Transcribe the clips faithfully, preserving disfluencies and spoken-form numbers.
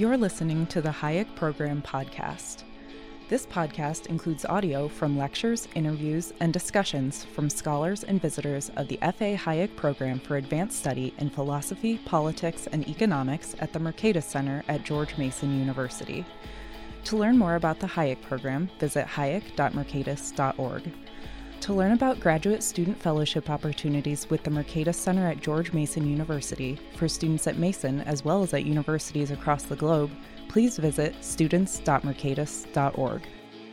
You're listening to the Hayek Program podcast. This podcast includes audio from lectures, interviews, and discussions from scholars and visitors of the F A Hayek Program for Advanced Study in Philosophy, Politics, and Economics at the Mercatus Center at George Mason University. To learn more about the Hayek Program, visit hayek dot mercatus dot org. To learn about graduate student fellowship opportunities with the Mercatus Center at George Mason University for students at Mason as well as at universities across the globe, please visit students dot mercatus dot org.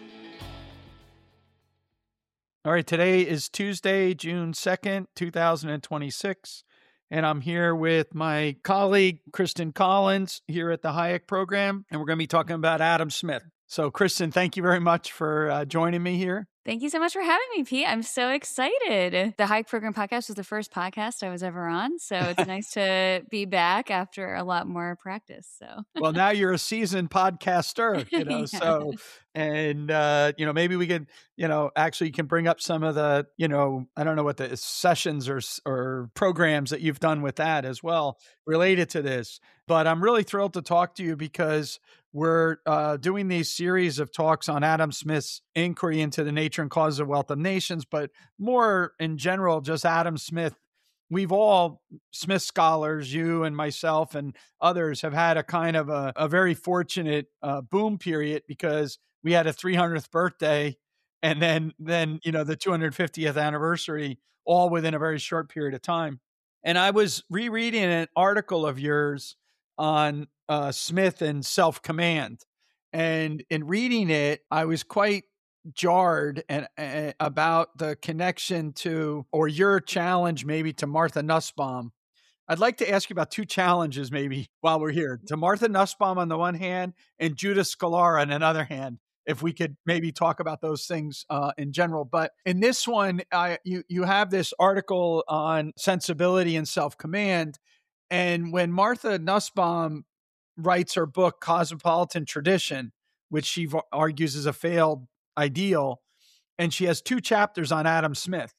All right, today is Tuesday, June second, two thousand twenty-six, and I'm here with my colleague, Kristen Collins, here at the Hayek Program, and we're going to be talking about Adam Smith. So, Kristen, thank you very much for uh, joining me here. Thank you so much for having me, Pete. I'm so excited. The Hayek Program podcast was the first podcast I was ever on, so it's nice to be back after a lot more practice. So, well, now you're a seasoned podcaster, you know. yeah. So, and uh, you know, maybe we could, you know, actually you can bring up some of the, you know, I don't know what the sessions or or programs that you've done with that as well related to this. But I'm really thrilled to talk to you because we're uh, doing these series of talks on Adam Smith's inquiry into the nature and causes of wealth of nations, but more in general, just Adam Smith. We've all, Smith scholars, you and myself and others, have had a kind of a, a very fortunate uh, boom period because we had a three hundredth birthday and then, then you know, the two hundred fiftieth anniversary all within a very short period of time. And I was rereading an article of yours on uh, Smith and self-command. And in reading it, I was quite jarred and uh, about the connection to, or your challenge maybe to Martha Nussbaum. I'd like to ask you about two challenges maybe while we're here. To Martha Nussbaum on the one hand and Judith Scalara on another hand, if we could maybe talk about those things uh, in general. But in this one, I, you, you have this article on sensibility and self-command. And when Martha Nussbaum writes her book, Cosmopolitan Tradition, which she v- argues is a failed ideal, and she has two chapters on Adam Smith.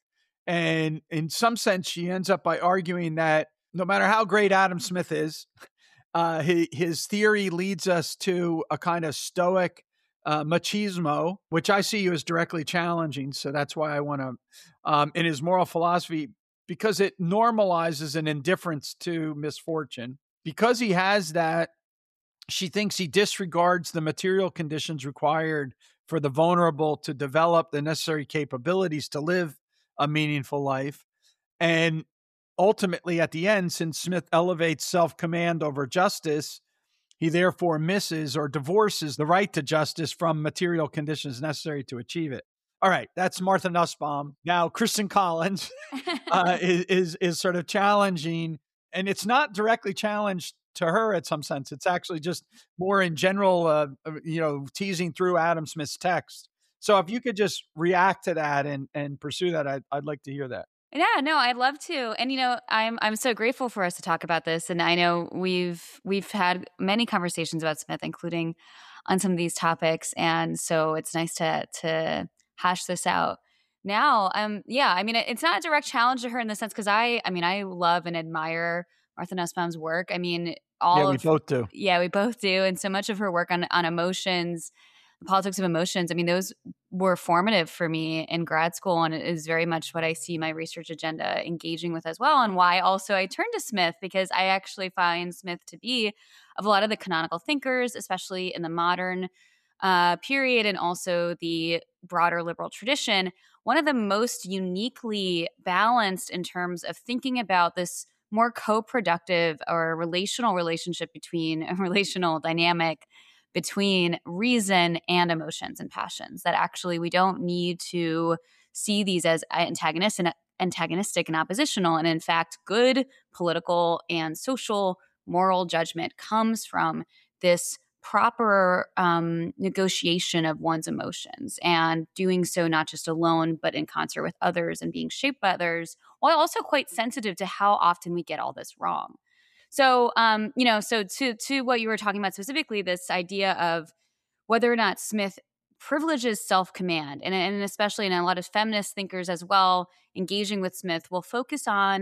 And in some sense, she ends up by arguing that no matter how great Adam Smith is, uh, his, his theory leads us to a kind of stoic uh, machismo, which I see you as directly challenging. So that's why I want to, um, in his moral philosophy, because it normalizes an indifference to misfortune. Because he has that, she thinks he disregards the material conditions required for the vulnerable to develop the necessary capabilities to live a meaningful life. And ultimately, at the end, since Smith elevates self-command over justice, he therefore misses or divorces the right to justice from material conditions necessary to achieve it. All right, that's Martha Nussbaum. Now, Kristen Collins uh, is, is is sort of challenging, and it's not directly challenged to her in some sense. It's actually just more in general, uh, you know, teasing through Adam Smith's text. So if you could just react to that and and pursue that, I'd, I'd like to hear that. Yeah, no, I'd love to. And, you know, I'm I'm so grateful for us to talk about this. And I know we've we've had many conversations about Smith, including on some of these topics. And so it's nice to to hash this out now. Um, yeah, I mean, it, it's not a direct challenge to her in the sense because I, I mean, I love and admire Martha Nussbaum's work. I mean, all yeah, we of, both do. Yeah, we both do. And so much of her work on on emotions, the politics of emotions, I mean, those were formative for me in grad school, and it is very much what I see my research agenda engaging with as well, and why also I turned to Smith, because I actually find Smith to be, of a lot of the canonical thinkers, especially in the modern uh, period and also the broader liberal tradition, one of the most uniquely balanced in terms of thinking about this more co-productive or relational relationship between a relational dynamic between reason and emotions and passions, that actually we don't need to see these as antagonistic and antagonistic and oppositional. And in fact, good political and social moral judgment comes from this proper um, negotiation of one's emotions, and doing so not just alone, but in concert with others and being shaped by others, while also quite sensitive to how often we get all this wrong. So, um, you know, so to to what you were talking about specifically, this idea of whether or not Smith privileges self-command, and, and especially in a lot of feminist thinkers as well, engaging with Smith, will focus on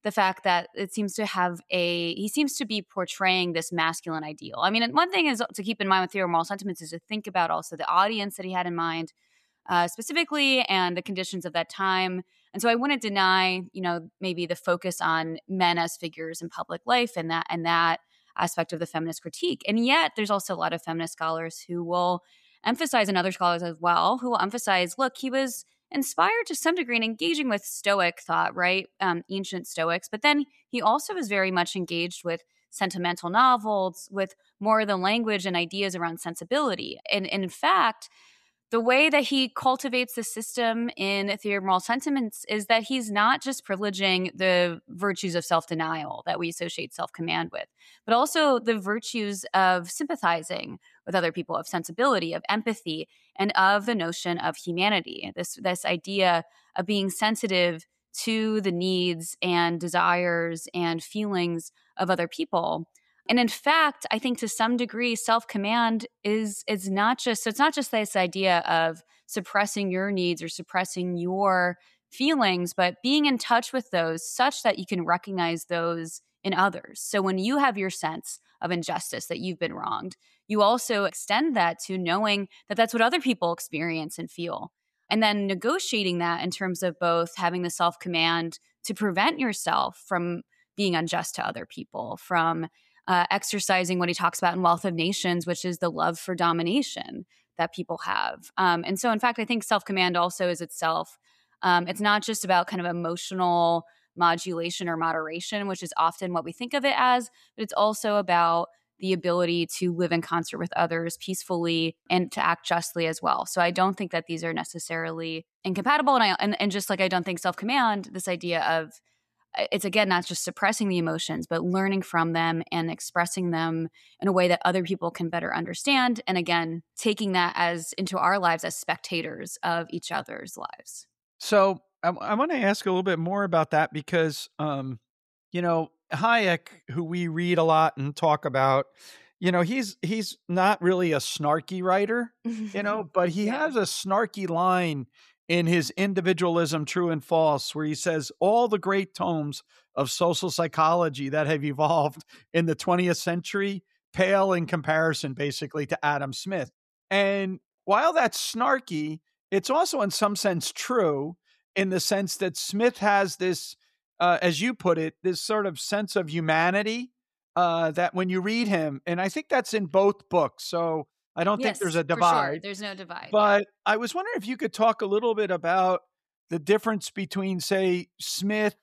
the fact that it seems to have a, he seems to be portraying this masculine ideal. I mean, and one thing is to keep in mind with Theory of Moral Sentiments is to think about also the audience that he had in mind uh, specifically and the conditions of that time. And so I wouldn't deny, you know, maybe the focus on men as figures in public life and that, and that aspect of the feminist critique. And yet there's also a lot of feminist scholars who will emphasize, and other scholars as well, who will emphasize, look, he was inspired to some degree and engaging with Stoic thought, right? Um, ancient Stoics. But then he also was very much engaged with sentimental novels, with more of the language and ideas around sensibility. And, and in fact, the way that he cultivates the system in Theory of Moral Sentiments is that he's not just privileging the virtues of self-denial that we associate self-command with, but also the virtues of sympathizing with other people, of sensibility, of empathy, and of the notion of humanity. This, this idea of being sensitive to the needs and desires and feelings of other people. And in fact, I think to some degree, self-command is is not just, so it's not just this idea of suppressing your needs or suppressing your feelings, but being in touch with those such that you can recognize those in others. So when you have your sense of injustice, that you've been wronged, you also extend that to knowing that that's what other people experience and feel. And then negotiating that in terms of both having the self-command to prevent yourself from being unjust to other people, from Uh, exercising what he talks about in Wealth of Nations, which is the love for domination that people have. Um, and so, in fact, I think self-command also is itself, um, it's not just about kind of emotional modulation or moderation, which is often what we think of it as, but it's also about the ability to live in concert with others peacefully and to act justly as well. So I don't think that these are necessarily incompatible. And, I, and, and just like I don't think self-command, this idea of, it's again, not just suppressing the emotions, but learning from them and expressing them in a way that other people can better understand. And again, taking that as into our lives as spectators of each other's lives. So I, I want to ask a little bit more about that because, um, you know, Hayek, who we read a lot and talk about, you know, he's he's not really a snarky writer, you know, but he Yeah. has a snarky line in his Individualism, True and False, where he says all the great tomes of social psychology that have evolved in the twentieth century pale in comparison, basically, to Adam Smith. And while that's snarky, it's also in some sense true in the sense that Smith has this, uh, as you put it, this sort of sense of humanity uh, that when you read him, and I think that's in both books. So I don't Yes, think there's a for divide. sure. There's no divide. But I was wondering if you could talk a little bit about the difference between, say, Smith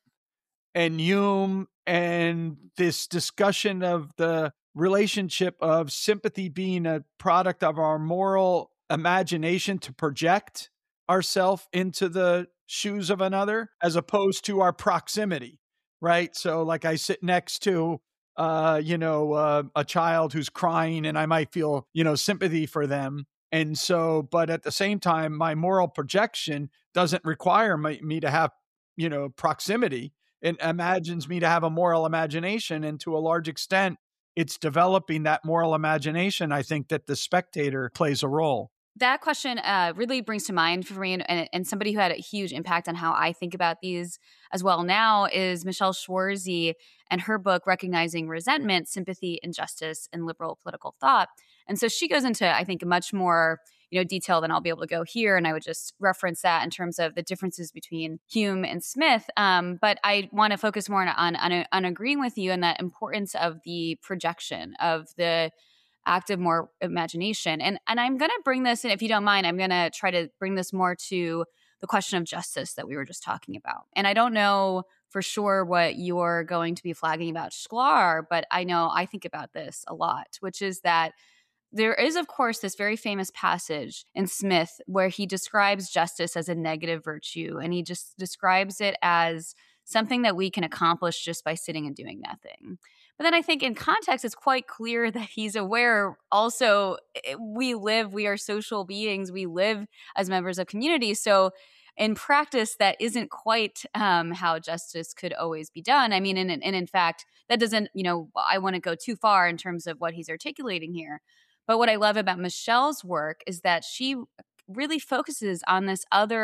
and Hume and this discussion of the relationship of sympathy being a product of our moral imagination to project ourselves into the shoes of another, as opposed to our proximity, right? So like I sit next to Uh, you know, uh, a child who's crying and I might feel, you know, sympathy for them. And so, but at the same time, my moral projection doesn't require my, me to have, you know, proximity. It imagines me to have a moral imagination. And to a large extent, it's developing that moral imagination. I think that the spectator plays a role. That question uh, really brings to mind for me, and, and somebody who had a huge impact on how I think about these as well now is Michelle Schwarzy and her book, Recognizing Resentment, Sympathy, Injustice, and Liberal Political Thought. And so she goes into, I think, much more you know, detail than I'll be able to go here. And I would just reference that in terms of the differences between Hume and Smith. Um, but I want to focus more on, on, on, on agreeing with you on that importance of the projection of the active more imagination. And and I'm going to bring this in, if you don't mind, I'm going to try to bring this more to the question of justice that we were just talking about. And I don't know for sure what you're going to be flagging about Sklar, but I know I think about this a lot, which is that there is, of course, this very famous passage in Smith where he describes justice as a negative virtue, and he just describes it as something that we can accomplish just by sitting and doing nothing. But then I think in context, it's quite clear that he's aware also we live, we are social beings, we live as members of communities. So in practice, that isn't quite um, how justice could always be done. I mean, and, and in fact, that doesn't, you know, I want to go too far in terms of what he's articulating here. But what I love about Michelle's work is that she really focuses on this other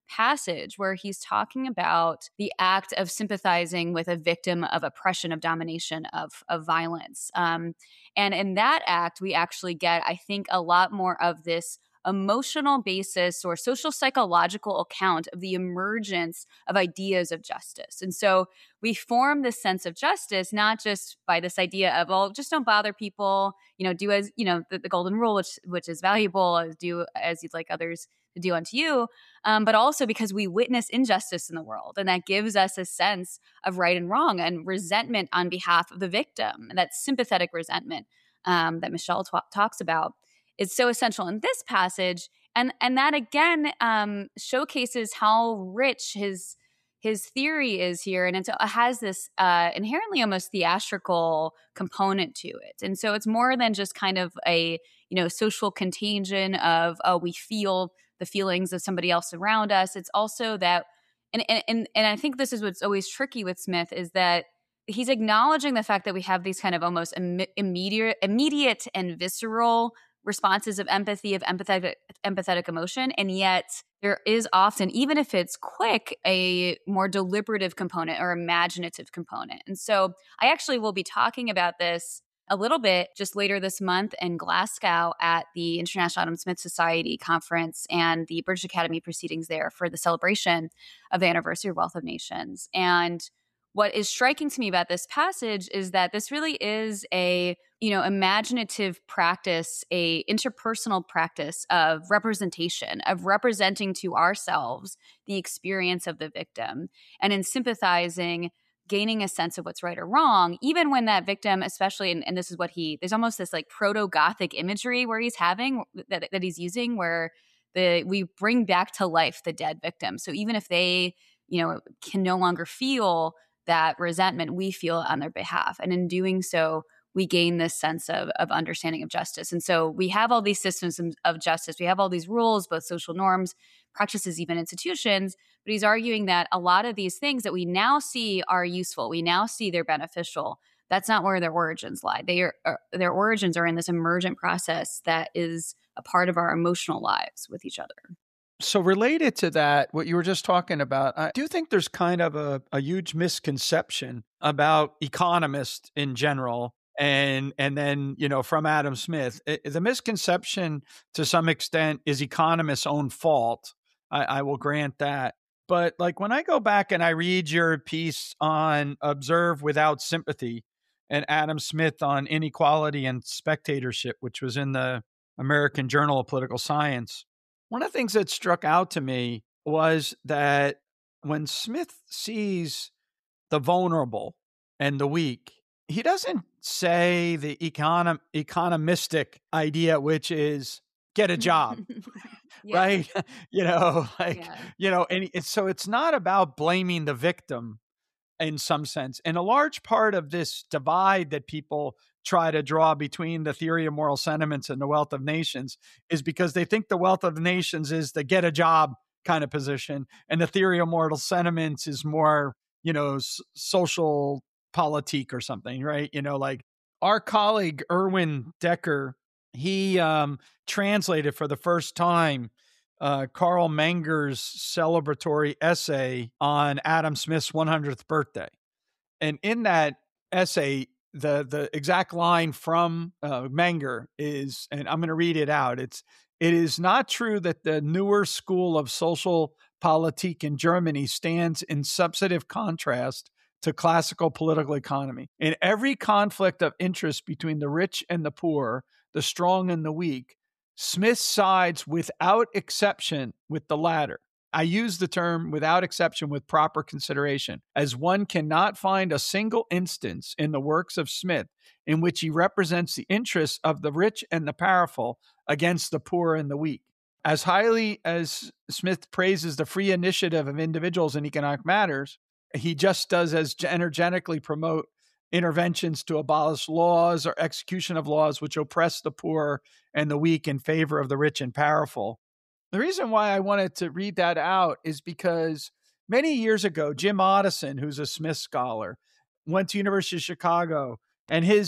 passage where he's talking about the act of sympathizing with a victim of oppression, of domination, of, of violence. Um, and in that act, we actually get, I think, a lot more of this emotional basis or social psychological account of the emergence of ideas of justice. And so we form this sense of justice, not just by this idea of, oh, just don't bother people, you know, do as, you know, the, the golden rule, which, which is valuable, do as you'd like others to do unto you, um, but also because we witness injustice in the world. And that gives us a sense of right and wrong and resentment on behalf of the victim, that sympathetic resentment um, that Michelle t- talks about. Is so essential in this passage, and and that again um, showcases how rich his his theory is here, and it has this uh, inherently almost theatrical component to it. And so it's more than just kind of a you know social contagion of oh we feel the feelings of somebody else around us. It's also that, and and and I think this is what's always tricky with Smith is that he's acknowledging the fact that we have these kind of almost Im- immediate immediate and visceral responses of empathy, of empathetic empathetic emotion. And yet there is often, even if it's quick, a more deliberative component or imaginative component. And so I actually will be talking about this a little bit just later this month in Glasgow at the International Adam Smith Society conference and the British Academy proceedings there for the celebration of the anniversary of Wealth of Nations. And what is striking to me about this passage is that this really is a, you know, imaginative practice, a interpersonal practice of representation, of representing to ourselves the experience of the victim, and in sympathizing, gaining a sense of what's right or wrong, even when that victim, especially, and, and this is what he, there's almost this like proto-Gothic imagery where he's having, that, that he's using, where the we bring back to life the dead victim. So even if they, you know, can no longer feel that resentment, we feel on their behalf. And in doing so, we gain this sense of, of understanding of justice. And so we have all these systems of justice. We have all these rules, both social norms, practices, even institutions. But he's arguing that a lot of these things that we now see are useful. We now see they're beneficial. That's not where their origins lie. They are, are, their origins are in this emergent process that is a part of our emotional lives with each other. So related to that, what you were just talking about, I do think there's kind of a, a huge misconception about economists in general. And and then, you know, from Adam Smith, it, the misconception to some extent is economists' own fault. I, I will grant that. But like when I go back and I read your piece on Observe Without Sympathy and Adam Smith on Inequality and Spectatorship, which was in the American Journal of Political Science, one of the things that struck out to me was that when Smith sees the vulnerable and the weak, he doesn't say the econom- economistic idea, which is get a job, Yeah. right? you know, like, Yeah. you know, and it's, so it's not about blaming the victim in some sense. And a large part of this divide that people try to draw between the theory of moral sentiments and the Wealth of Nations is because they think the Wealth of Nations is the get a job kind of position. And the theory of moral sentiments is more, you know, s- social politique or something, right? You know, like our colleague, Erwin Decker, he um, translated for the first time uh, Carl Menger's celebratory essay on Adam Smith's one hundredth birthday. And in that essay, the the exact line from uh, Menger is, and I'm going to read it out. It's, it is not true that the newer school of social politique in Germany stands in substantive contrast to classical political economy. In every conflict of interest between the rich and the poor, the strong and the weak, Smith sides without exception with the latter. I use the term without exception with proper consideration, as one cannot find a single instance in the works of Smith in which he represents the interests of the rich and the powerful against the poor and the weak. As highly as Smith praises the free initiative of individuals in economic matters, he just does as energetically promote interventions to abolish laws or execution of laws which oppress the poor and the weak in favor of the rich and powerful. The reason why I wanted to read that out is because many years ago, Jim Otteson, who's a Smith scholar, went to University of Chicago, and his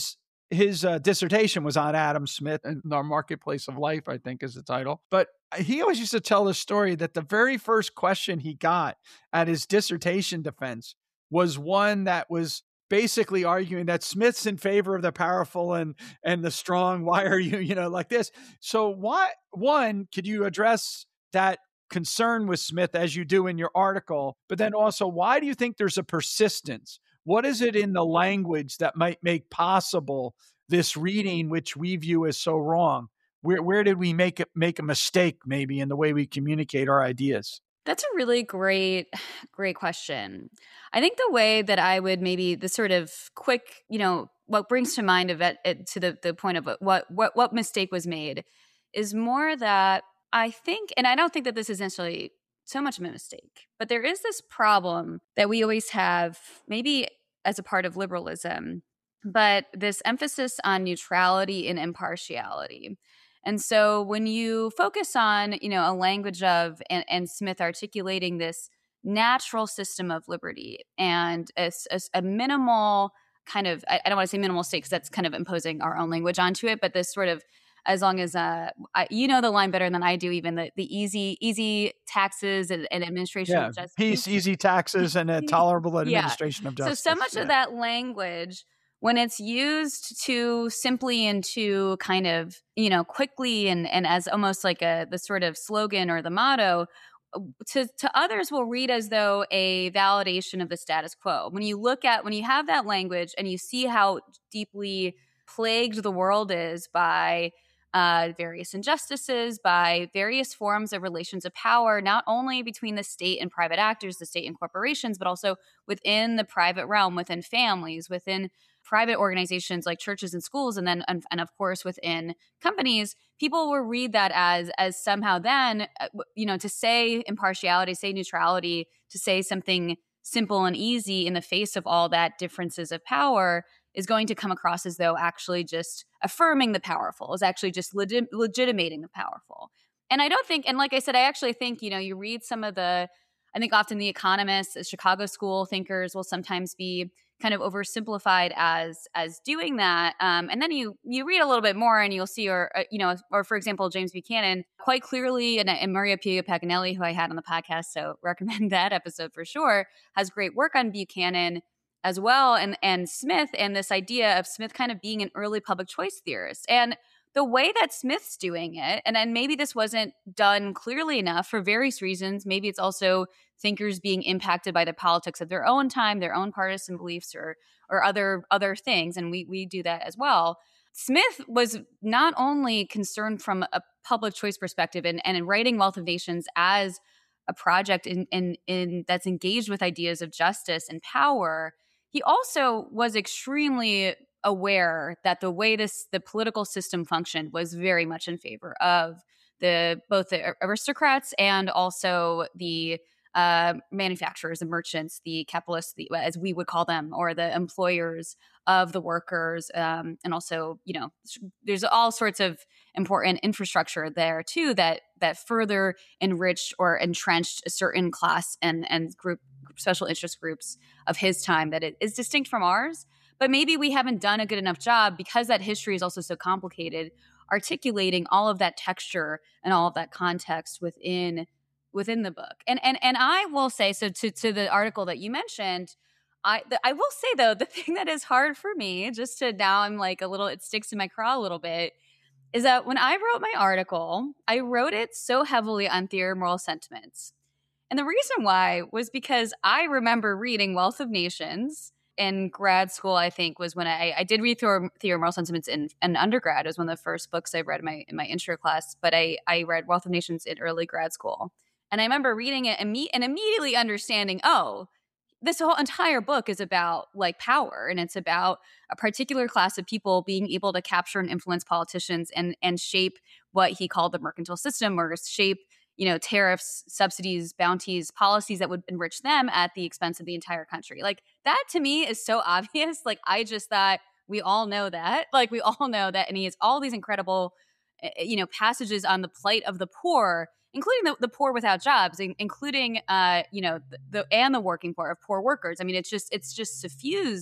his uh, dissertation was on Adam Smith and Our Marketplace of Life, I think is the title. But he always used to tell the story that the very first question he got at his dissertation defense was one that was basically arguing that Smith's in favor of the powerful and and the strong. Why are you, you know, like this? So why, one, could you address that concern with Smith as you do in your article? But then also, why do you think there's a persistence? What is it in the language that might make possible this reading, which we view as so wrong? Where where did we make it make a mistake maybe in the way we communicate our ideas? That's a really great, great question. I think the way that I would maybe the sort of quick, you know, what brings to mind of it, it to the, the point of what what what mistake was made is more that I think, and I don't think that this is necessarily so much of a mistake, but there is this problem that we always have, maybe as a part of liberalism, but this emphasis on neutrality and impartiality. And so when you focus on, you know, a language of, and, and Smith articulating this natural system of liberty and a, a, a minimal kind of, I, I don't want to say minimal state because that's kind of imposing our own language onto it, but this sort of, as long as, uh, I, you know the line better than I do, even the, the easy easy taxes and, and administration yeah, of justice. Peace, easy taxes, and a tolerable administration yeah. of justice. So, so much yeah. of that language, when it's used to simply and to kind of, you know, quickly and, and as almost like a the sort of slogan or the motto, to, to others will read as though a validation of the status quo. When you look at, when you have that language and you see how deeply plagued the world is by uh, various injustices, by various forms of relations of power, not only between the state and private actors, the state and corporations, but also within the private realm, within families, within private organizations like churches and schools, and then and, and of course within companies, people will read that as as somehow then, you know, to say impartiality, say neutrality, to say something simple and easy in the face of all that differences of power is going to come across as though actually just affirming the powerful, is actually just legit, legitimating the powerful. And I don't think, and like I said, I actually think, you know, you read some of the, I think often the economists, the Chicago school thinkers will sometimes be kind of oversimplified as as doing that, um, and then you you read a little bit more and you'll see, or uh, you know, or for example, James Buchanan quite clearly, and, and Maria Pia Paganelli, who I had on the podcast, so recommend that episode for sure, has great work on Buchanan as well, and and Smith, and this idea of Smith kind of being an early public choice theorist, and the way that Smith's doing it, and then maybe this wasn't done clearly enough for various reasons. Maybe it's also thinkers being impacted by the politics of their own time, their own partisan beliefs, or or other other things, and we we do that as well. Smith was not only concerned from a public choice perspective and, and in writing Wealth of Nations as a project in, in in that's engaged with ideas of justice and power, he also was extremely aware that the way this the political system functioned was very much in favor of the both the aristocrats and also the uh, manufacturers, the merchants, the capitalists, the, as we would call them, or the employers of the workers, um, and also, you know, there's all sorts of important infrastructure there too that that further enriched or entrenched a certain class and and group special interest groups of his time that it is distinct from ours. But maybe we haven't done a good enough job, because that history is also so complicated, articulating all of that texture and all of that context within within the book. And and and I will say, so to to the article that you mentioned, I the, I will say though, the thing that is hard for me, just to now I'm like a little, it sticks in my craw a little bit, is that when I wrote my article, I wrote it so heavily on theory of moral sentiments. And the reason why was because I remember reading Wealth of Nations in grad school. I think was when I, I did read Theory, Theory of Moral Sentiments in, in undergrad. It was one of the first books I read in my in my intro class. But I, I read Wealth of Nations in early grad school. And I remember reading it and, me, and immediately understanding, oh, this whole entire book is about like power, and it's about a particular class of people being able to capture and influence politicians and and shape what he called the mercantile system, or shape, you know, tariffs, subsidies, bounties, policies that would enrich them at the expense of the entire country. Like, that to me is so obvious. Like, I just thought we all know that. Like, we all know that. And he has all these incredible, you know, passages on the plight of the poor, including the, the poor without jobs, including, uh, you know, the, the and the working poor, of poor workers. I mean, it's just it's just suffused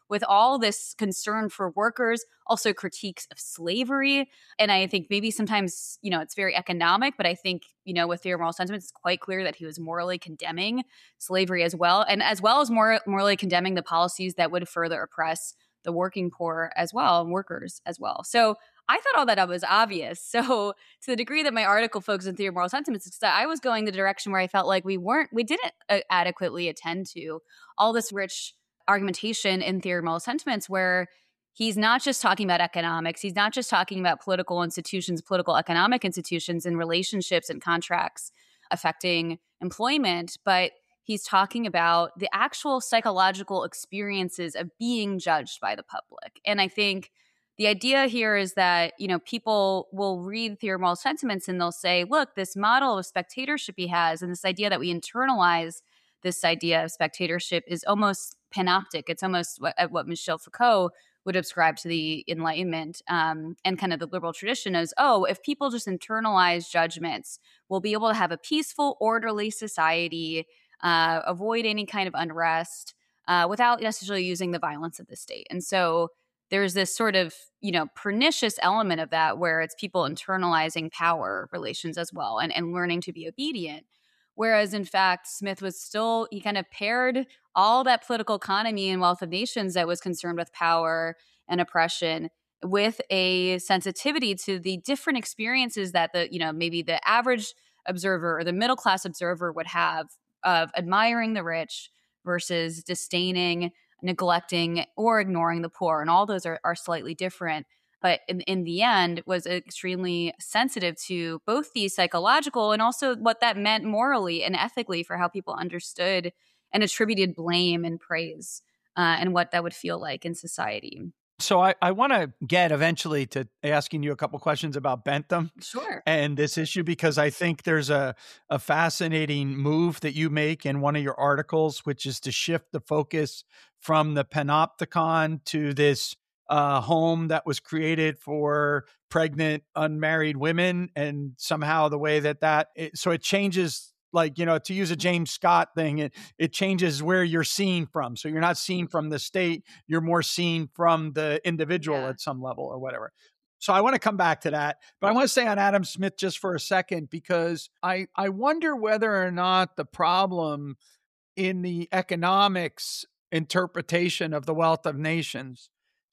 with all this concern for workers, also critiques of slavery. And I think maybe sometimes, you know, it's very economic, but I think, you know, with Theory of Moral Sentiments, it's quite clear that he was morally condemning slavery as well, and as well as more morally condemning the policies that would further oppress the working poor as well, and workers as well. So I thought all that was obvious. So to the degree that my article focused on Theory of Moral Sentiments, it's that I was going the direction where I felt like we weren't, we didn't uh, adequately attend to all this rich argumentation in Theory of Moral Sentiments, where he's not just talking about economics, he's not just talking about political institutions, political economic institutions and relationships and contracts affecting employment, but he's talking about the actual psychological experiences of being judged by the public. And I think the idea here is that, you know, people will read Theory of Moral Sentiments and they'll say, look, this model of spectatorship he has, and this idea that we internalize this idea of spectatorship is almost panoptic. It's almost what, what Michel Foucault would ascribe to the Enlightenment um, and kind of the liberal tradition is, oh, if people just internalize judgments, we'll be able to have a peaceful, orderly society, uh, avoid any kind of unrest uh, without necessarily using the violence of the state. And so there's this sort of, you know, pernicious element of that where it's people internalizing power relations as well and, and learning to be obedient. Whereas, in fact, Smith was still, he kind of paired all that political economy and Wealth of Nations that was concerned with power and oppression with a sensitivity to the different experiences that the, you know, maybe the average observer or the middle class observer would have of admiring the rich versus disdaining, neglecting, or ignoring the poor. And all those are, are slightly different. But in, in the end, was extremely sensitive to both the psychological and also what that meant morally and ethically for how people understood and attributed blame and praise uh, and what that would feel like in society. So I, I want to get eventually to asking you a couple questions about Bentham. Sure. And this issue, because I think there's a, a fascinating move that you make in one of your articles, which is to shift the focus from the panopticon to this uh, home that was created for pregnant, unmarried women. And somehow the way that that, it, so it changes, like, you know, to use a James Scott thing, it, it changes where you're seen from. So you're not seen from the state, you're more seen from the individual yeah. at some level or whatever. So I want to come back to that, but I want to stay on Adam Smith just for a second, because I, I wonder whether or not the problem in the economics interpretation of the Wealth of Nations.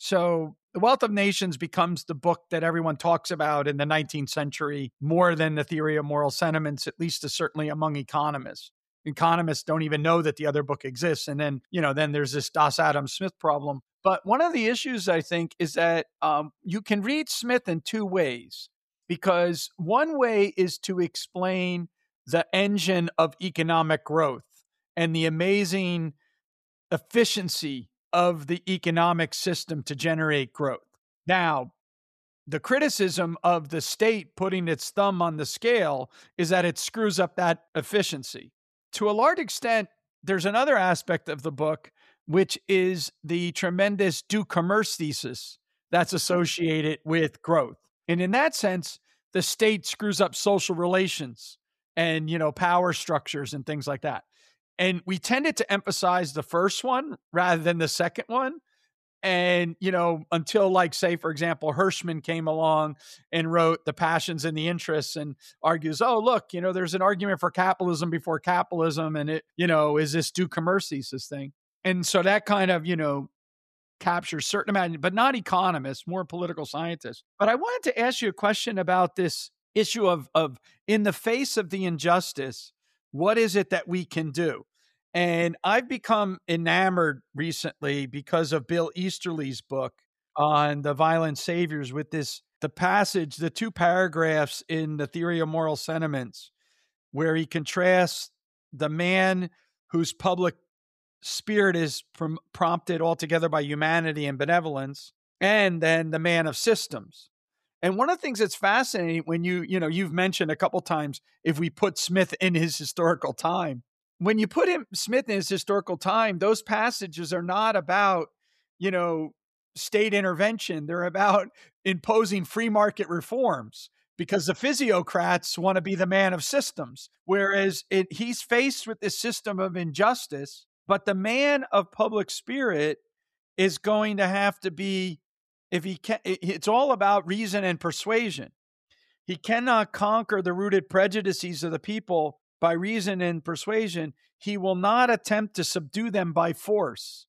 So The Wealth of Nations becomes the book that everyone talks about in the nineteenth century more than the Theory of Moral Sentiments, at least certainly among economists. Economists don't even know that the other book exists. And then, you know, then there's this Das Adam Smith problem. But one of the issues, I think, is that um, you can read Smith in two ways, because one way is to explain the engine of economic growth and the amazing efficiency of the economic system to generate growth. Now, the criticism of the state putting its thumb on the scale is that it screws up that efficiency. To a large extent, there's another aspect of the book, which is the tremendous du commerce thesis that's associated with growth. And in that sense, the state screws up social relations and, you know, power structures and things like that. And we tended to emphasize the first one rather than the second one. And, you know, until, like, say, for example, Hirschman came along and wrote The Passions and the Interests and argues, oh, look, you know, there's an argument for capitalism before capitalism. And it, you know, is this du commerce thesis thing? And so that kind of, you know, captures certain amount, but not economists, more political scientists. But I wanted to ask you a question about this issue of, of in the face of the injustice, what is it that we can do? And I've become enamored recently because of Bill Easterly's book on the violent saviors with this, the passage, the two paragraphs in the Theory of Moral Sentiments, where he contrasts the man whose public spirit is prom- prompted altogether by humanity and benevolence, and then the man of systems. And one of the things that's fascinating when you, you know, you've mentioned a couple times, if we put Smith in his historical time, when you put him Smith in his historical time, those passages are not about, you know, state intervention. They're about imposing free market reforms because the physiocrats want to be the man of systems. Whereas it, he's faced with this system of injustice, but the man of public spirit is going to have to be, if he can, it's all about reason and persuasion. He cannot conquer the rooted prejudices of the people by reason and persuasion. He will not attempt to subdue them by force.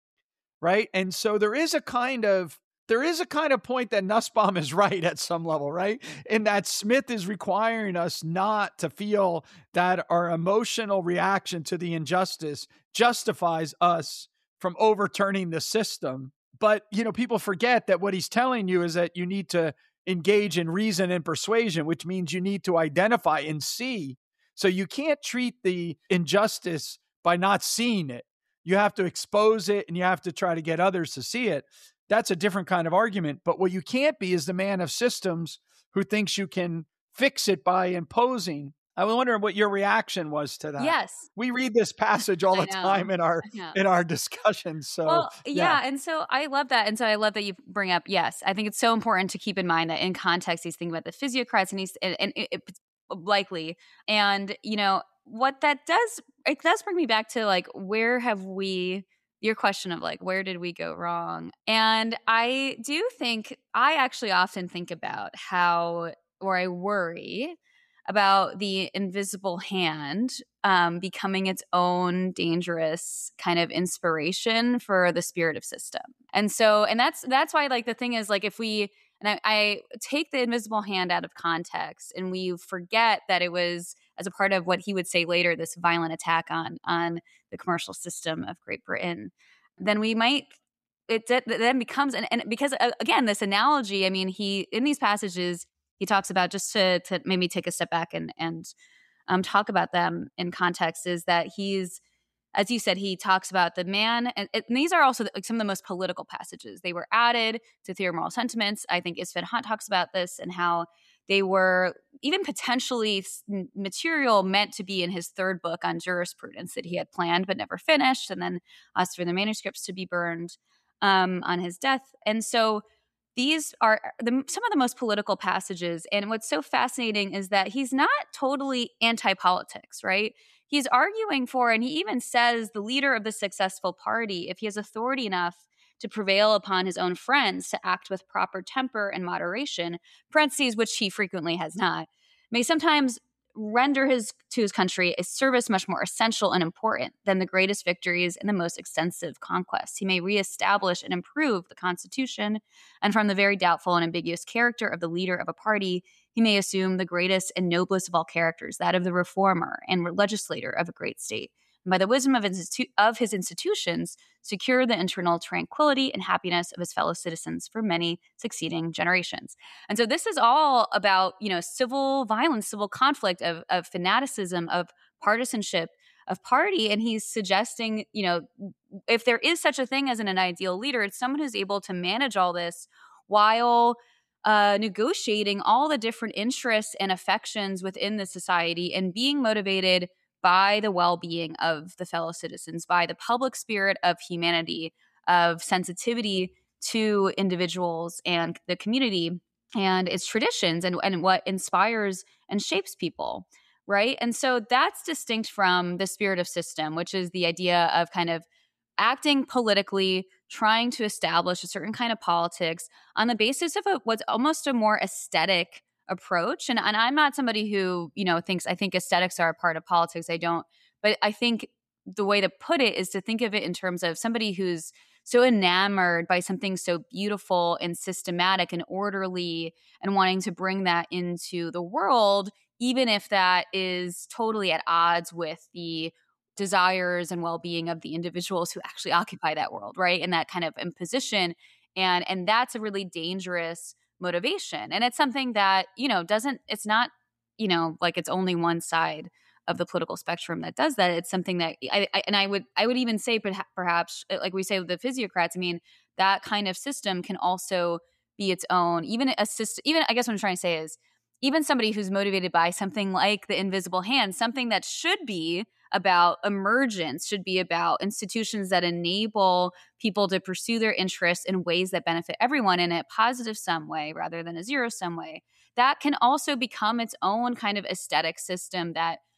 Right. And so there is a kind of, there is a kind of point that Nussbaum is right at some level, right? In that Smith is requiring us not to feel that our emotional reaction to the injustice justifies us from overturning the system. But, you know, people forget that what he's telling you is that you need to engage in reason and persuasion, which means you need to identify and see. So you can't treat the injustice by not seeing it. You have to expose it and you have to try to get others to see it. That's a different kind of argument. But what you can't be is the man of systems who thinks you can fix it by imposing. I wonder what your reaction was to that. Yes. We read this passage all the time in our in our discussions. So well, yeah. yeah. And so I love that. And so I love that you bring up, yes, I think it's so important to keep in mind that in context, he's thinking about the physiocrats and he's and, and it, it, likely. And, you know, what that does, it does bring me back to like, where have we, your question of like, where did we go wrong? And I do think, I actually often think about how, or I worry about the invisible hand um, becoming its own dangerous kind of inspiration for the spirit of system. And so, and that's, that's why like the thing is like, if we, and I, I take the invisible hand out of context and we forget that it was as a part of what he would say later, this violent attack on, on the commercial system of Great Britain, then we might, it then becomes, and, and because uh, again, this analogy, I mean, he, in these passages, he talks about, just to, to maybe take a step back and, and um, talk about them in context, is that he's, as you said, he talks about the man, and, and these are also like some of the most political passages. They were added to Theory of Moral Sentiments. I think Isfahn Hunt talks about this and how they were even potentially material meant to be in his third book on jurisprudence that he had planned but never finished, and then asked for the manuscripts to be burned um, on his death. And so these are the, some of the most political passages. And what's so fascinating is that he's not totally anti-politics, right? He's arguing for, and he even says, the leader of the successful party, if he has authority enough to prevail upon his own friends to act with proper temper and moderation, parentheses, which he frequently has not, may sometimes render his to his country a service much more essential and important than the greatest victories and the most extensive conquests. He may reestablish and improve the Constitution, and from the very doubtful and ambiguous character of the leader of a party, he may assume the greatest and noblest of all characters, that of the reformer and legislator of a great state. And by the wisdom of, institu- of his institutions, secure the internal tranquility and happiness of his fellow citizens for many succeeding generations. And so this is all about, you know, civil violence, civil conflict, of, of fanaticism, of partisanship, of party. And he's suggesting, you know, if there is such a thing as an, an ideal leader, it's someone who's able to manage all this while uh, negotiating all the different interests and affections within the society and being motivated by the well-being of the fellow citizens, by the public spirit of humanity, of sensitivity to individuals and the community and its traditions, and, and what inspires and shapes people, right? And so that's distinct from the spirit of system, which is the idea of kind of acting politically, trying to establish a certain kind of politics on the basis of a, what's almost a more aesthetic approach. And, and I'm not somebody who, you know, thinks, I think aesthetics are a part of politics. I don't, but I think the way to put it is to think of it in terms of somebody who's so enamored by something so beautiful and systematic and orderly and wanting to bring that into the world, even if that is totally at odds with the desires and well-being of the individuals who actually occupy that world, right? And that kind of imposition. And, and that's a really dangerous motivation. And it's something that, you know, doesn't, it's not, you know, like it's only one side of the political spectrum that does that. It's something that I, I and I would, I would even say perhaps, like we say with the physiocrats, I mean, that kind of system can also be its own, even a system, even, I guess what I'm trying to say is, even somebody who's motivated by something like the invisible hand, something that should be about emergence, should be about institutions that enable people to pursue their interests in ways that benefit everyone in a positive sum way rather than a zero sum way. That can also become its own kind of aesthetic system that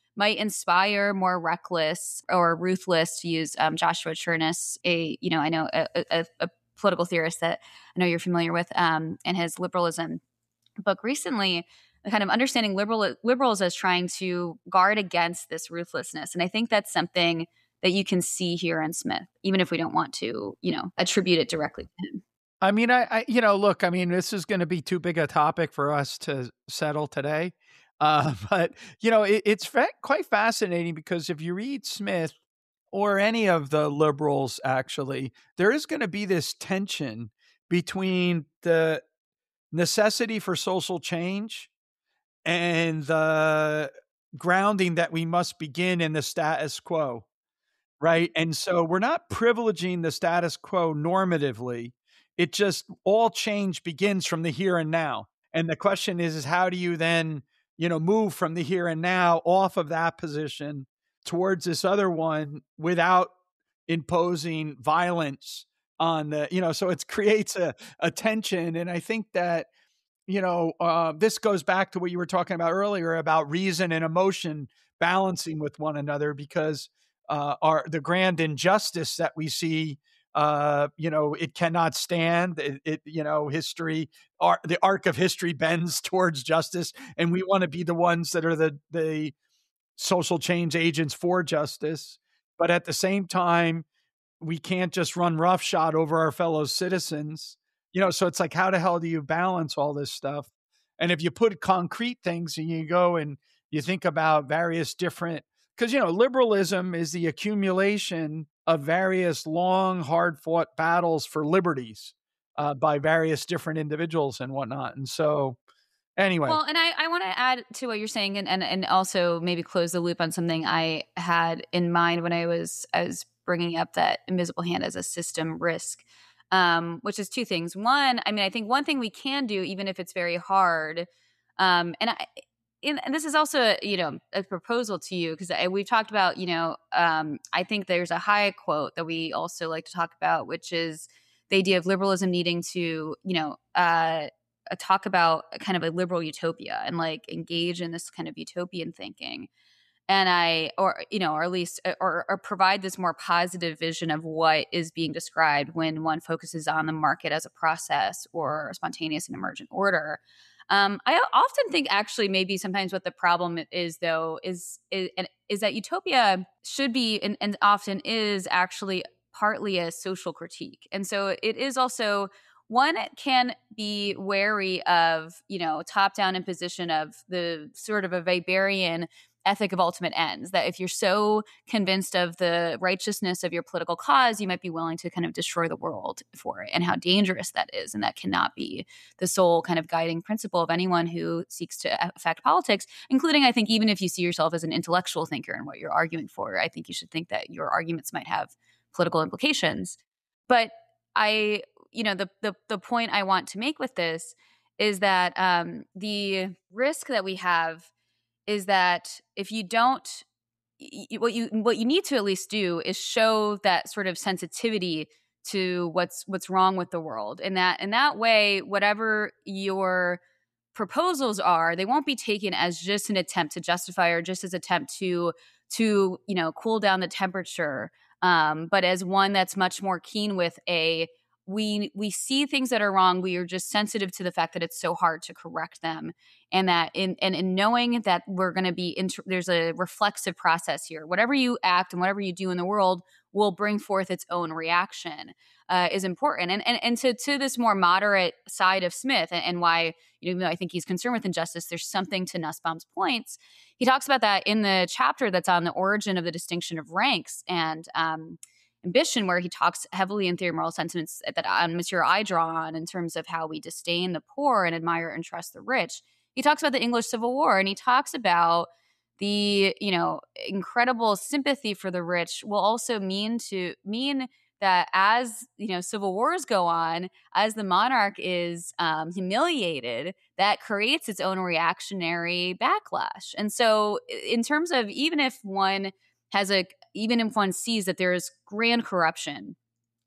might inspire more reckless or ruthless, to use um, Joshua Chernus, a, you know, I know a, a, a political theorist that I know you're familiar with, um, and his liberalism book recently, kind of understanding liberal liberals as trying to guard against this ruthlessness. And I think that's something that you can see here in Smith, even if we don't want to, you know, attribute it directly to him. I mean, I, I you know, look, I mean, this is going to be too big a topic for us to settle today. Uh, but, you know, it, it's fa- quite fascinating because if you read Smith or any of the liberals, actually, there is going to be this tension between the necessity for social change and the grounding that we must begin in the status quo, right? And so we're not privileging the status quo normatively. It just, all change begins from the here and now. And the question is, is how do you then, you know, move from the here and now off of that position towards this other one without imposing violence on the, you know, so it creates a, a tension. And I think that, you know, uh, this goes back to what you were talking about earlier about reason and emotion balancing with one another, because uh, our the grand injustice that we see, uh, you know, it cannot stand. It, it you know, history, ar- the arc of history bends towards justice, and we want to be the ones that are the the social change agents for justice. But at the same time, we can't just run roughshod over our fellow citizens. You know, so it's like, how the hell do you balance all this stuff? And if you put concrete things and you go and you think about various different, because, you know, liberalism is the accumulation of various long, hard fought battles for liberties uh, by various different individuals and whatnot. And so anyway. Well, and I, I want to add to what you're saying and, and, and also maybe close the loop on something I had in mind when I was, I was bringing up that invisible hand as a system risk. Um, which is two things. One, I mean, I think one thing we can do, even if it's very hard, um, and I, and, and this is also, you know, a proposal to you, because we've talked about, you know, um, I think there's a Hayek quote that we also like to talk about, which is the idea of liberalism needing to, you know, uh, talk about kind of a liberal utopia and like engage in this kind of utopian thinking. And I, or, you know, or at least, or, or provide this more positive vision of what is being described when one focuses on the market as a process or spontaneous and emergent order. Um, I often think actually maybe sometimes what the problem is, though, is is, is that utopia should be and, and often is actually partly a social critique. And so it is also, one can be wary of, you know, top-down imposition of the sort of a Weberian ethic of ultimate ends, that if you're so convinced of the righteousness of your political cause, you might be willing to kind of destroy the world for it, and how dangerous that is. And that cannot be the sole kind of guiding principle of anyone who seeks to affect politics, including, I think, even if you see yourself as an intellectual thinker and what you're arguing for, I think you should think that your arguments might have political implications. But I, you know, the the, the point I want to make with this is that um, the risk that we have is that if you don't, what you what you need to at least do is show that sort of sensitivity to what's what's wrong with the world, and that in that way, whatever your proposals are, they won't be taken as just an attempt to justify or just as attempt to to you know cool down the temperature, um, but as one that's much more keen with a we we see things that are wrong. We are just sensitive to the fact that it's so hard to correct them, and that in and in knowing that we're going to be inter- there's a reflexive process here. Whatever you act and whatever you do in the world will bring forth its own reaction uh, is important. And and and to to this more moderate side of Smith, and, and why, you know, even though I think he's concerned with injustice, there's something to Nussbaum's points. He talks about that in the chapter that's on the origin of the distinction of ranks and um, ambition, where he talks heavily in Theory of Moral Sentiments that on Monsieur I draw on in terms of how we disdain the poor and admire and trust the rich. He talks about the English Civil War, and he talks about the, you know, incredible sympathy for the rich will also mean to mean that as, you know, civil wars go on, as the monarch is um, humiliated, that creates its own reactionary backlash. And so in terms of, even if one has a, even if one sees that there is grand corruption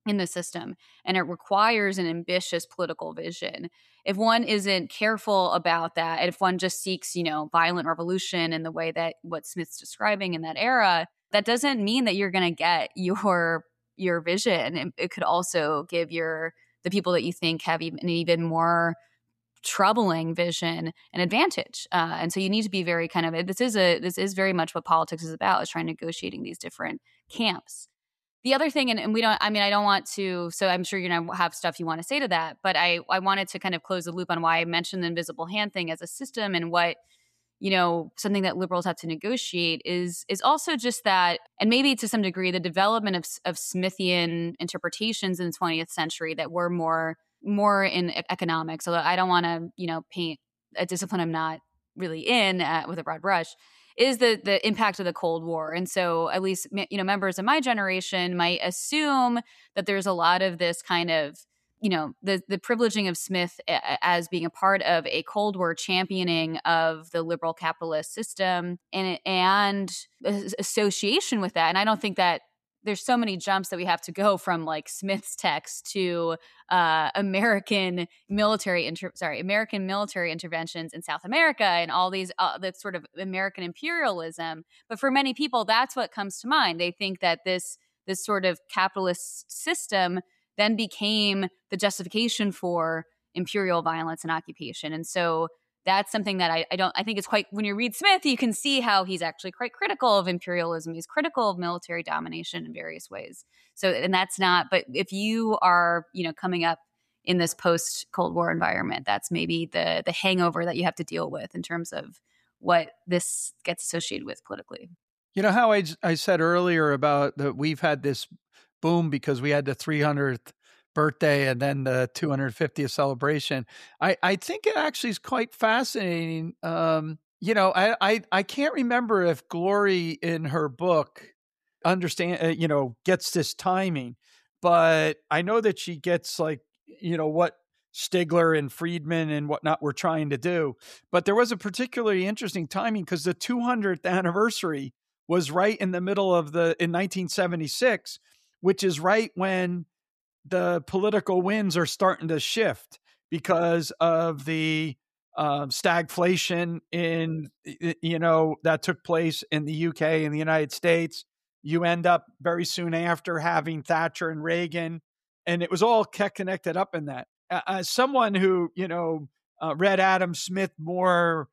in the system, and it requires an ambitious political vision. If one isn't careful about that, and if one just seeks, you know, violent revolution in the way that what Smith's describing in that era, that doesn't mean that you're going to get your your vision. It, it could also give your the people that you think have even, an even more troubling vision an advantage. Uh, and so you need to be very kind of this is a this is very much what politics is about, is trying negotiating these different camps. The other thing, and, and we don't, I mean, I don't want to, so I'm sure you're going to have stuff you want to say to that, but I, I wanted to kind of close the loop on why I mentioned the invisible hand thing as a system, and what, you know, something that liberals have to negotiate is, is also just that, and maybe to some degree, the development of, of Smithian interpretations in the twentieth century that were more, more in economics. Although I don't want to, you know, paint a discipline I'm not really in uh, with a broad brush, is the the impact of the Cold War. And so at least, you know, members of my generation might assume that there's a lot of this kind of, you know, the the privileging of Smith as being a part of a Cold War championing of the liberal capitalist system and and association with that. And I don't think that there's so many jumps that we have to go from like Smith's text to uh, American military, inter- sorry, American military interventions in South America and all these, uh, the sort of American imperialism. But for many people, that's what comes to mind. They think that this this sort of capitalist system then became the justification for imperial violence and occupation. And so that's something that I, I don't, I think it's quite, when you read Smith, you can see how he's actually quite critical of imperialism. He's critical of military domination in various ways. So, and that's not, but if you are, you know, coming up in this post Cold War environment, that's maybe the, the hangover that you have to deal with in terms of what this gets associated with politically. You know how I, I said earlier about that we've had this boom because we had the three hundredth birthday and then the two hundred fiftieth celebration. I, I think it actually is quite fascinating. Um, you know, I, I, I can't remember if Glory in her book understand, uh, you know, gets this timing, but I know that she gets like, you know, what Stigler and Friedman and whatnot were trying to do. But there was a particularly interesting timing because the two hundredth anniversary was right in the middle of the, in nineteen seventy-six, which is right when the political winds are starting to shift because of the uh, stagflation in, you know, that took place in the U K and the United States. You end up very soon after having Thatcher and Reagan, and it was all connected up in that. As someone who, you know, uh, read Adam Smith more,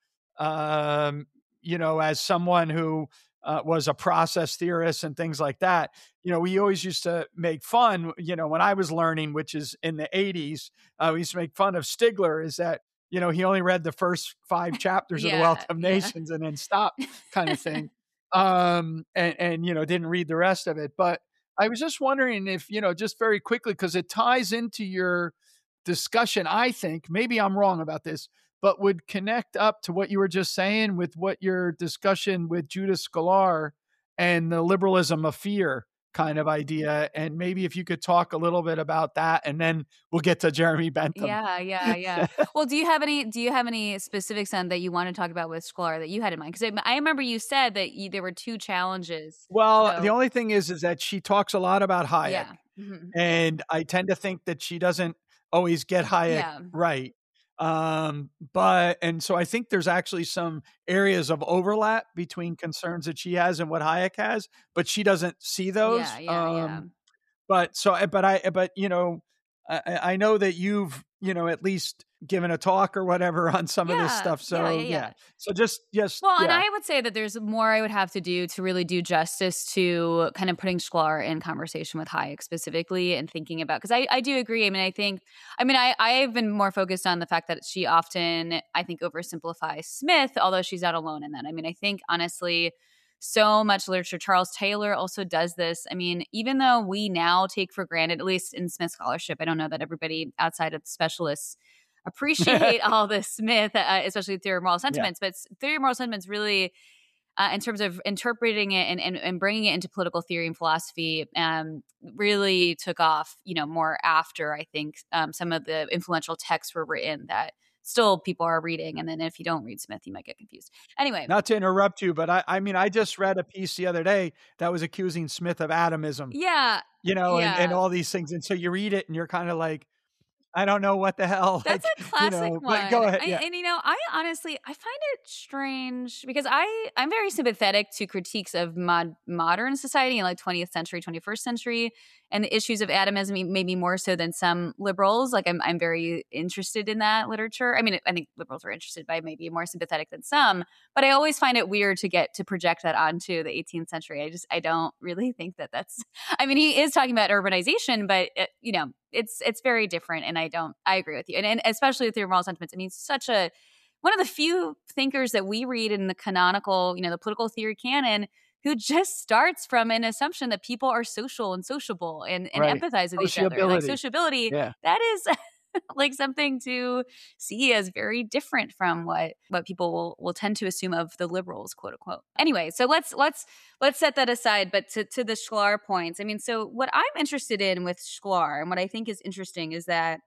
um, you know, as someone who Uh, was a process theorist and things like that. You know, we always used to make fun, you know, when I was learning, which is in the eighties, uh, we used to make fun of Stigler is that, you know, he only read the first five chapters yeah, of The Wealth of yeah. Nations and then stopped kind of thing. um, and, and, you know, didn't read the rest of it. But I was just wondering if, you know, just very quickly, because it ties into your discussion, I think, maybe I'm wrong about this, but would connect up to what you were just saying with what your discussion with Judith Sklar and the liberalism of fear kind of idea. And maybe if you could talk a little bit about that, and then we'll get to Jeremy Bentham. Yeah, yeah, yeah. Well, do you have any, do you have any specifics on that you want to talk about with Sklar that you had in mind? Because I remember you said that you, there were two challenges. Well, so. the only thing is, is that she talks a lot about Hayek. Yeah. Mm-hmm. And I tend to think that she doesn't always get Hayek Yeah. right. Um, but, and so I think there's actually some areas of overlap between concerns that she has and what Hayek has, but she doesn't see those. Yeah, yeah, um, yeah. But so, but I, but, you know, I, I know that you've, you know, at least given a talk or whatever on some yeah, of this stuff. So yeah, yeah, yeah, yeah. yeah. So just, just, Well, yeah. and I would say that there's more I would have to do to really do justice to kind of putting Sklar in conversation with Hayek specifically and thinking about, because I, I do agree. I mean, I think, I mean, I, I've been more focused on the fact that she often, I think, oversimplifies Smith, although she's not alone in that. I mean, I think honestly, so much literature, Charles Taylor also does this. I mean, even though we now take for granted, at least in Smith scholarship, I don't know that everybody outside of the specialists appreciate all this Smith, uh, especially theory of moral sentiments, yeah. But theory of moral sentiments really, uh, in terms of interpreting it and, and, and bringing it into political theory and philosophy, um, really took off, you know, more after, I think, um, some of the influential texts were written that still people are reading. And then if you don't read Smith, you might get confused. Anyway. Not to interrupt you, but I, I mean, I just read a piece the other day that was accusing Smith of atomism. Yeah. You know, yeah. and, and all these things. And so you read it and you're kind of like, I don't know what the hell. That's like, a classic you know, one. But go ahead. I, Yeah. and, you know, I honestly, I find it strange because I, I'm very sympathetic to critiques of mod, modern society in like twentieth century, twenty-first century, and the issues of atomism, maybe more so than some liberals. Like I'm, I'm very interested in that literature. I mean, I think liberals are interested, but maybe more sympathetic than some. But I always find it weird to get to project that onto the eighteenth century. I just, I don't really think that that's. I mean, he is talking about urbanization, but it, you know, it's it's very different. And I don't. I agree with you, and, and especially with your moral sentiments. I mean, such a one of the few thinkers that we read in the canonical, you know, the political theory canon, who just starts from an assumption that people are social and sociable and, and Right. empathize with each other. Like sociability, yeah. that is like something to see as very different from what what people will, will tend to assume of the liberals, quote unquote. Anyway, so let's let's let's set that aside. But to, to the Shklar points, I mean, so what I'm interested in with Shklar and what I think is interesting is that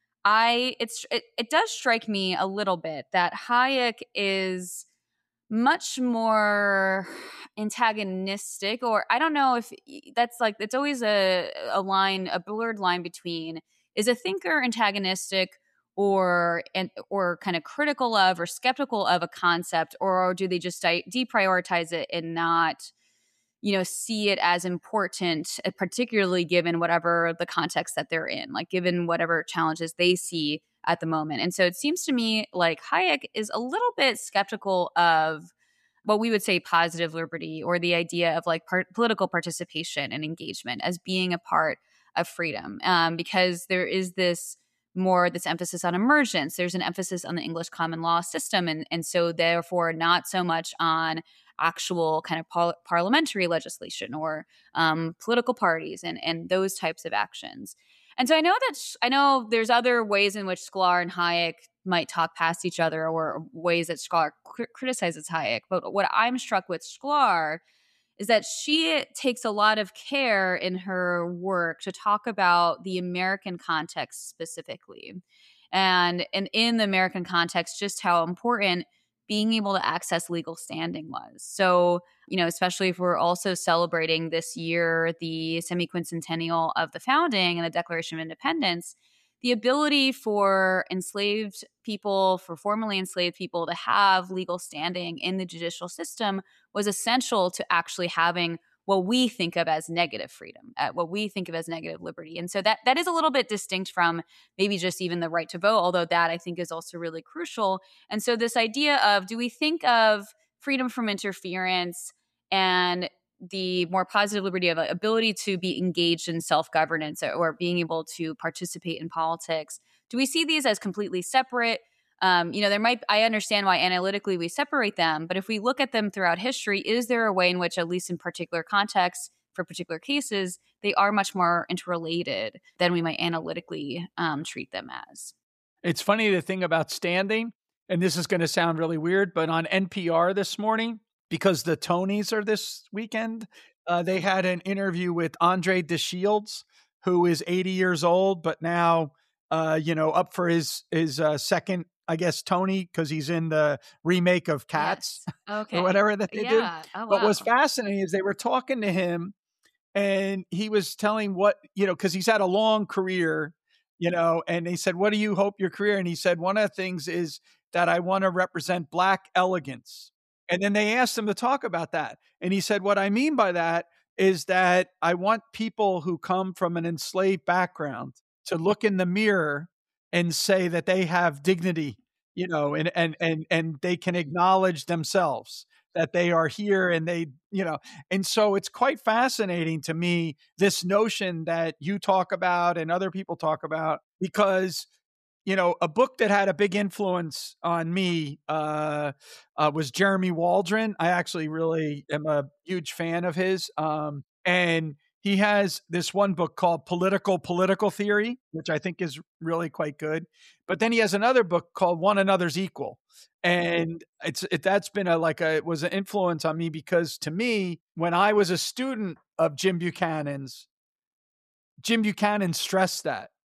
I it's it, it does strike me a little bit that Hayek is much more antagonistic, or I don't know if that's like, it's always a, a line, a blurred line between is a thinker antagonistic or and or kind of critical of or skeptical of a concept, or do they just de- deprioritize it and not, you know, see it as important, particularly given whatever the context that they're in, like given whatever challenges they see at the moment. And so it seems to me like Hayek is a little bit skeptical of what we would say positive liberty, or the idea of like part- political participation and engagement as being a part of freedom, um, because there is this more this emphasis on emergence. There's an emphasis on the English common law system, and and so therefore not so much on actual kind of par- parliamentary legislation or um, political parties and and those types of actions. And so I know that sh- I know there's other ways in which Shklar and Hayek might talk past each other, or ways that Shklar cr- criticizes Hayek. But what I'm struck with Shklar is that she takes a lot of care in her work to talk about the American context specifically. And, and in the American context, just how important being able to access legal standing was. So, you know, especially if we're also celebrating this year the semi-quincentennial of the founding and the Declaration of Independence, the ability for enslaved people, for formerly enslaved people to have legal standing in the judicial system was essential to actually having what we think of as negative freedom, uh, what we think of as negative liberty. And so that that is a little bit distinct from maybe just even the right to vote, although that I think is also really crucial. And so this idea of, do we think of freedom from interference and the more positive liberty of ability to be engaged in self-governance, or, or being able to participate in politics, do we see these as completely separate? Um, you know, there might, I understand why analytically we separate them, but if we look at them throughout history, is there a way in which, at least in particular contexts, for particular cases, they are much more interrelated than we might analytically um, treat them as? It's funny to think about standing, and this is going to sound really weird, but on N P R this morning, because the Tonys are this weekend, uh, they had an interview with Andre DeShields, who is eighty years old, but now, uh, you know, up for his his uh, second, I guess, Tony, because he's in the remake of Cats, yes. Okay. or whatever that they yeah. did. Oh, wow. But what's fascinating is they were talking to him, and he was telling what, you know, because he's had a long career, you know, and they said, what do you hope your career? And he said, one of the things is that I want to represent Black elegance. And then they asked him to talk about that. And he said, what I mean by that is that I want people who come from an enslaved background to look in the mirror and say that they have dignity, you know, and, and, and, and they can acknowledge themselves, that they are here, and they, you know, and so it's quite fascinating to me, this notion that you talk about and other people talk about, because, you know, a book that had a big influence on me uh, uh, was Jeremy Waldron. I actually really am a huge fan of his. Um, and he has this one book called Political Political Theory, which I think is really quite good. But then he has another book called One Another's Equal. And it's it, that's been a like a it was an influence on me, because to me, when I was a student of Jim Buchanan's, Jim Buchanan stressed that.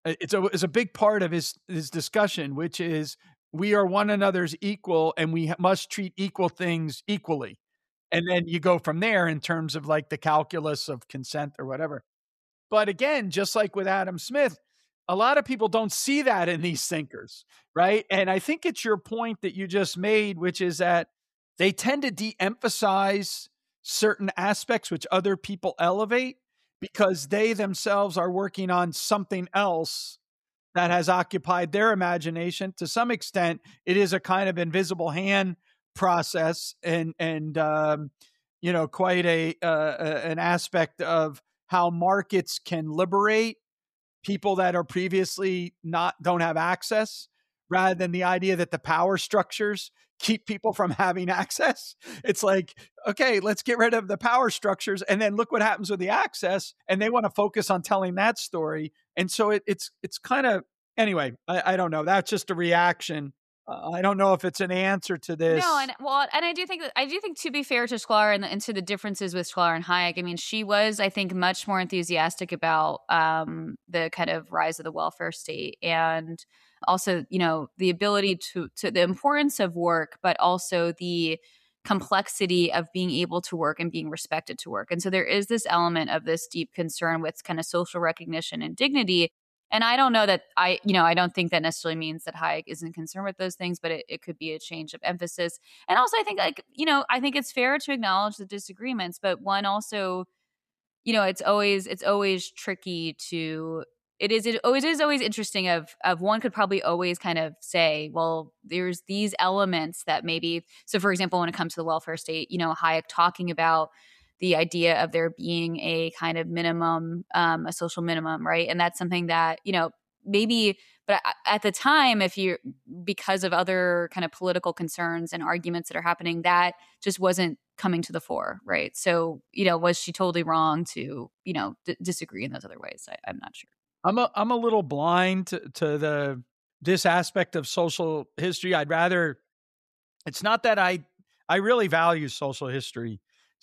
it's a, it's a big part of his, his discussion, which is we are one another's equal and we must treat equal things equally. And then you go from there in terms of like the calculus of consent or whatever. But again, just like with Adam Smith, a lot of people don't see that in these thinkers, right? And I think it's your point that you just made, which is that they tend to de-emphasize certain aspects which other people elevate because they themselves are working on something else that has occupied their imagination. To some extent, it is a kind of invisible hand process and, and um, you know, quite a uh, an aspect of how markets can liberate people that are previously not, don't have access, rather than the idea that the power structures keep people from having access. It's like, okay, let's get rid of the power structures and then look what happens with the access. And they want to focus on telling that story. And so it, it's, it's kind of, anyway, I, I don't know. That's just a reaction. Uh, I don't know if it's an answer to this. No, and well, and I do think that I do think to be fair to Sklar and, and to the differences with Sklar and Hayek, I mean, she was, I think, much more enthusiastic about um, the kind of rise of the welfare state, and also, you know, the ability to to the importance of work, but also the complexity of being able to work and being respected to work. And so there is this element of this deep concern with kind of social recognition and dignity. And I don't know that I, you know, I don't think that necessarily means that Hayek isn't concerned with those things, but it, it could be a change of emphasis. And also, I think, like, you know, I think it's fair to acknowledge the disagreements, but one also, you know, it's always, it's always tricky to, it is, it always is always interesting of, of one could probably always kind of say, well, there's these elements that maybe, so for example, when it comes to the welfare state, you know, Hayek talking about the idea of there being a kind of minimum, um, a social minimum, right? And that's something that, you know, maybe, but at the time, if you're, because of other kind of political concerns and arguments that are happening, that just wasn't coming to the fore, right? So, you know, was she totally wrong to, you know, d- disagree in those other ways? I, I'm not sure. I'm a, I'm a little blind to, to the, this aspect of social history. I'd rather, it's not that I, I really value social history.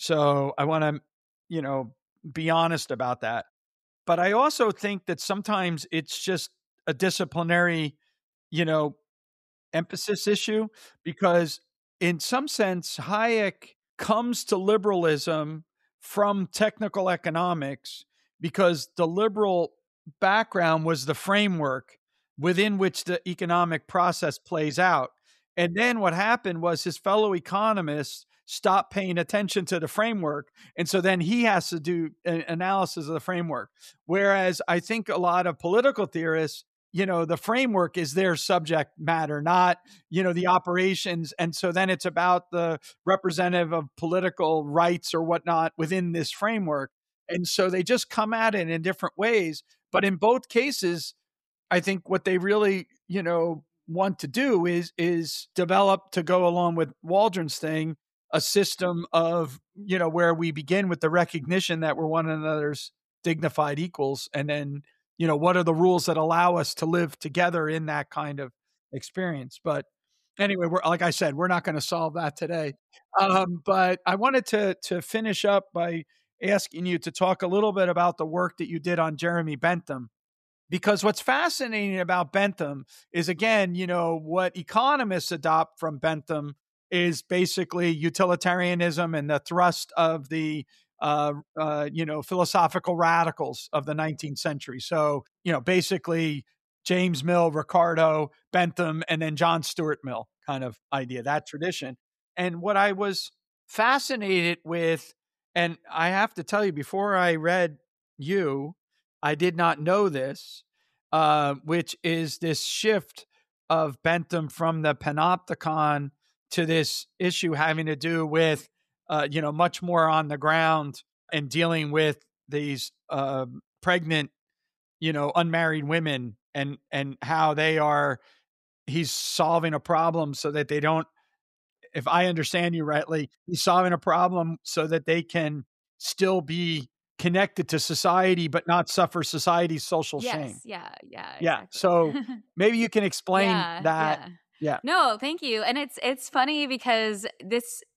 So I want to, you know, be honest about that. But I also think that sometimes it's just a disciplinary, you know, emphasis issue, because in some sense, Hayek comes to liberalism from technical economics because the liberal background was the framework within which the economic process plays out. And then what happened was his fellow economists stop paying attention to the framework. And so then he has to do an analysis of the framework. Whereas I think a lot of political theorists, you know, the framework is their subject matter, not, you know, the operations. And so then it's about the representative of political rights or whatnot within this framework. And so they just come at it in different ways. But in both cases, I think what they really, you know, want to do is, is develop, to go along with Waldron's thing, a system of, you know, where we begin with the recognition that we're one another's dignified equals. And then, you know, what are the rules that allow us to live together in that kind of experience? But anyway, we're, like I said, we're not going to solve that today. Um, but I wanted to, to finish up by asking you to talk a little bit about the work that you did on Jeremy Bentham. Because what's fascinating about Bentham is, again, you know, what economists adopt from Bentham is basically utilitarianism and the thrust of the, uh, uh, you know, philosophical radicals of the nineteenth century. So, you know, basically James Mill, Ricardo, Bentham, and then John Stuart Mill kind of idea, that tradition. And what I was fascinated with, and I have to tell you, before I read you, I did not know this, uh, which is this shift of Bentham from the panopticon to this issue having to do with, uh, you know, much more on the ground and dealing with these uh, pregnant, you know, unmarried women, and and how they are, he's solving a problem so that they don't, if I understand you rightly, he's solving a problem so that they can still be connected to society, but not suffer society's social yes, shame. Yeah, yeah, yeah. Exactly. So maybe you can explain yeah, that. Yeah. Yeah. No, thank you. And it's it's funny because this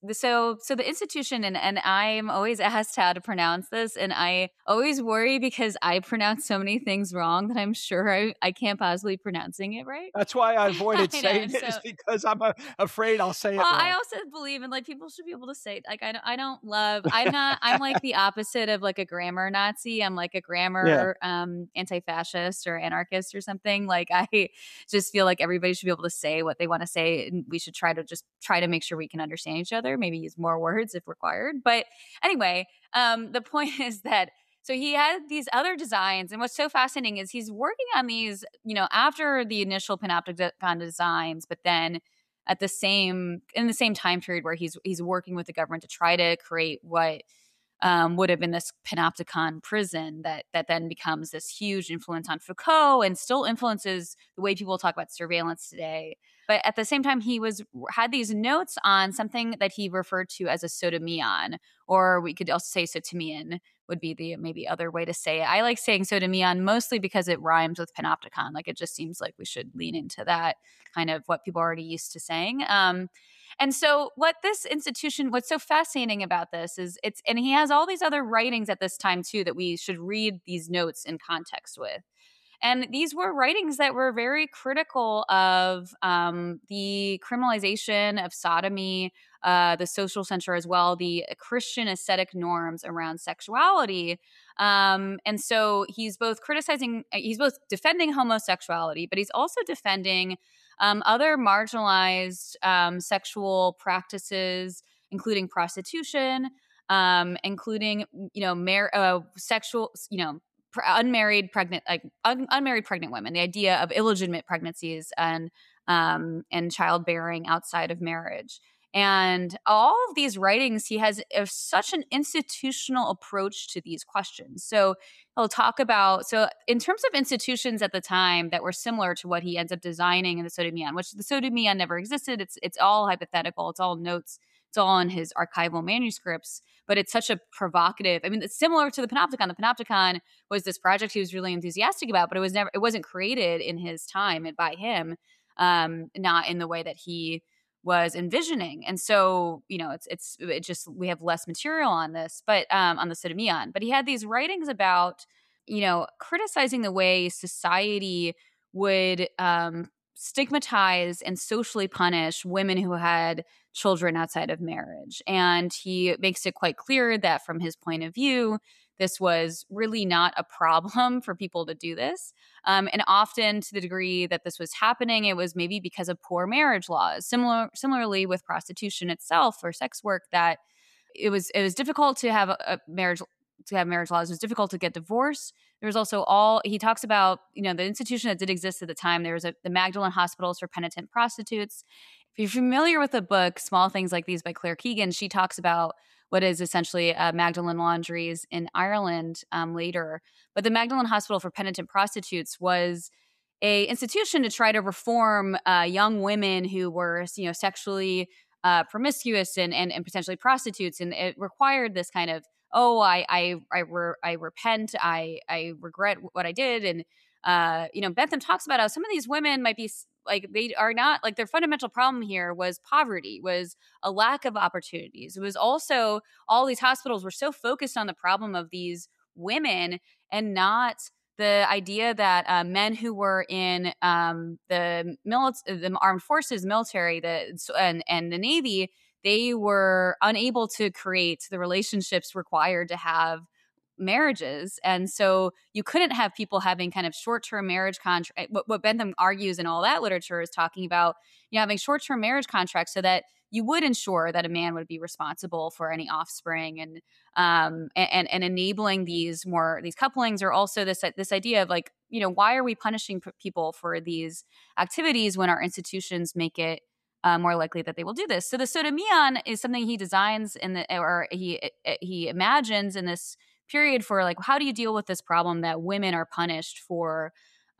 so so the institution, and and I'm always asked how to pronounce this, and I always worry because I pronounce so many things wrong that I'm sure I, I can't possibly pronouncing it right. That's why I avoided I saying know, it, is so because I'm uh, afraid I'll say it well, I wrong. also believe in like people should be able to say like I don't, I don't love I'm not I'm like the opposite of like a grammar Nazi. I'm like a Yeah. grammar um anti-fascist or anarchist or something. Like I just feel like everybody should be able to say what they want to say, and we should try to just try to make sure we can understand each other, maybe use more words if required. But anyway, um the point is that so he had these other designs, and what's so fascinating is he's working on these, you know, after the initial panopticon designs, but then at the same in the same time period where he's he's working with the government to try to create what um, would have been this panopticon prison that that then becomes this huge influence on Foucault and still influences the way people talk about surveillance today. But at the same time, he was had these notes on something that he referred to as a sotomion, or we could also say sotomian would be the maybe other way to say it. I like saying sotomion mostly because it rhymes with panopticon. Like it just seems like we should lean into that kind of what people are already used to saying. Um, and so what this institution, what's so fascinating about this is it's, and he has all these other writings at this time too, that we should read these notes in context with. And these were writings that were very critical of um, the criminalization of sodomy, uh, the social censure as well, the Christian aesthetic norms around sexuality. Um, and so he's both criticizing, he's both defending homosexuality, but he's also defending um, other marginalized um, sexual practices, including prostitution, um, including, you know, mar- uh, sexual, you know, unmarried pregnant like un- unmarried pregnant women, the idea of illegitimate pregnancies and um and childbearing outside of marriage. And all of these writings, he has a, such an institutional approach to these questions. So he'll talk about, so in terms of institutions at the time that were similar to what he ends up designing in the Sotomion, which the Sotomion never existed. It's it's all hypothetical. It's all notes. It's all in his archival manuscripts, but it's such a provocative. I mean, it's similar to the Panopticon. The Panopticon was this project he was really enthusiastic about, but it was never, it wasn't created in his time and by him, um, not in the way that he was envisioning. And so, you know, it's it's it just we have less material on this, but um, on the Sotomion. But he had these writings about, you know, criticizing the way society would um, stigmatize and socially punish women who had children outside of marriage. And he makes it quite clear that from his point of view, this was really not a problem for people to do this. Um, and often to the degree that this was happening, it was maybe because of poor marriage laws. Similar, similarly with prostitution itself or sex work, that it was it was difficult to have a, a marriage to have marriage laws. It was difficult to get divorced. There was also all, he talks about, you know, the institution that did exist at the time. There was a, the Magdalen Hospitals for Penitent Prostitutes. If you're familiar with the book, Small Things Like These by Claire Keegan, she talks about what is essentially uh, Magdalen Laundries in Ireland um, later. But the Magdalen Hospital for Penitent Prostitutes was a institution to try to reform uh, young women who were, you know, sexually uh, promiscuous and, and and potentially prostitutes, and it required this kind of, oh, I I I, re- I repent, I I regret what I did, and uh, you know, Bentham talks about how some of these women might be like, they are not, like, their fundamental problem here was poverty, was a lack of opportunities. It was also all these hospitals were so focused on the problem of these women and not the idea that uh, men who were in um, the mili- the armed forces, military, the and and the Navy, they were unable to create the relationships required to have marriages. And so you couldn't have people having kind of short-term marriage contract. What, what Bentham argues in all that literature is talking about, you know, having short-term marriage contracts so that you would ensure that a man would be responsible for any offspring, and um and and enabling these more these couplings, or also this this idea of, like, you know, why are we punishing p- people for these activities when our institutions make it uh, more likely that they will do this? So the Sotomion is something he designs in the, or he he imagines in this period for, like, how do you deal with this problem that women are punished for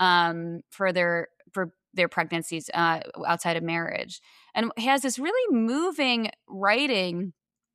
um for their for their pregnancies uh, outside of marriage. And he has this really moving writing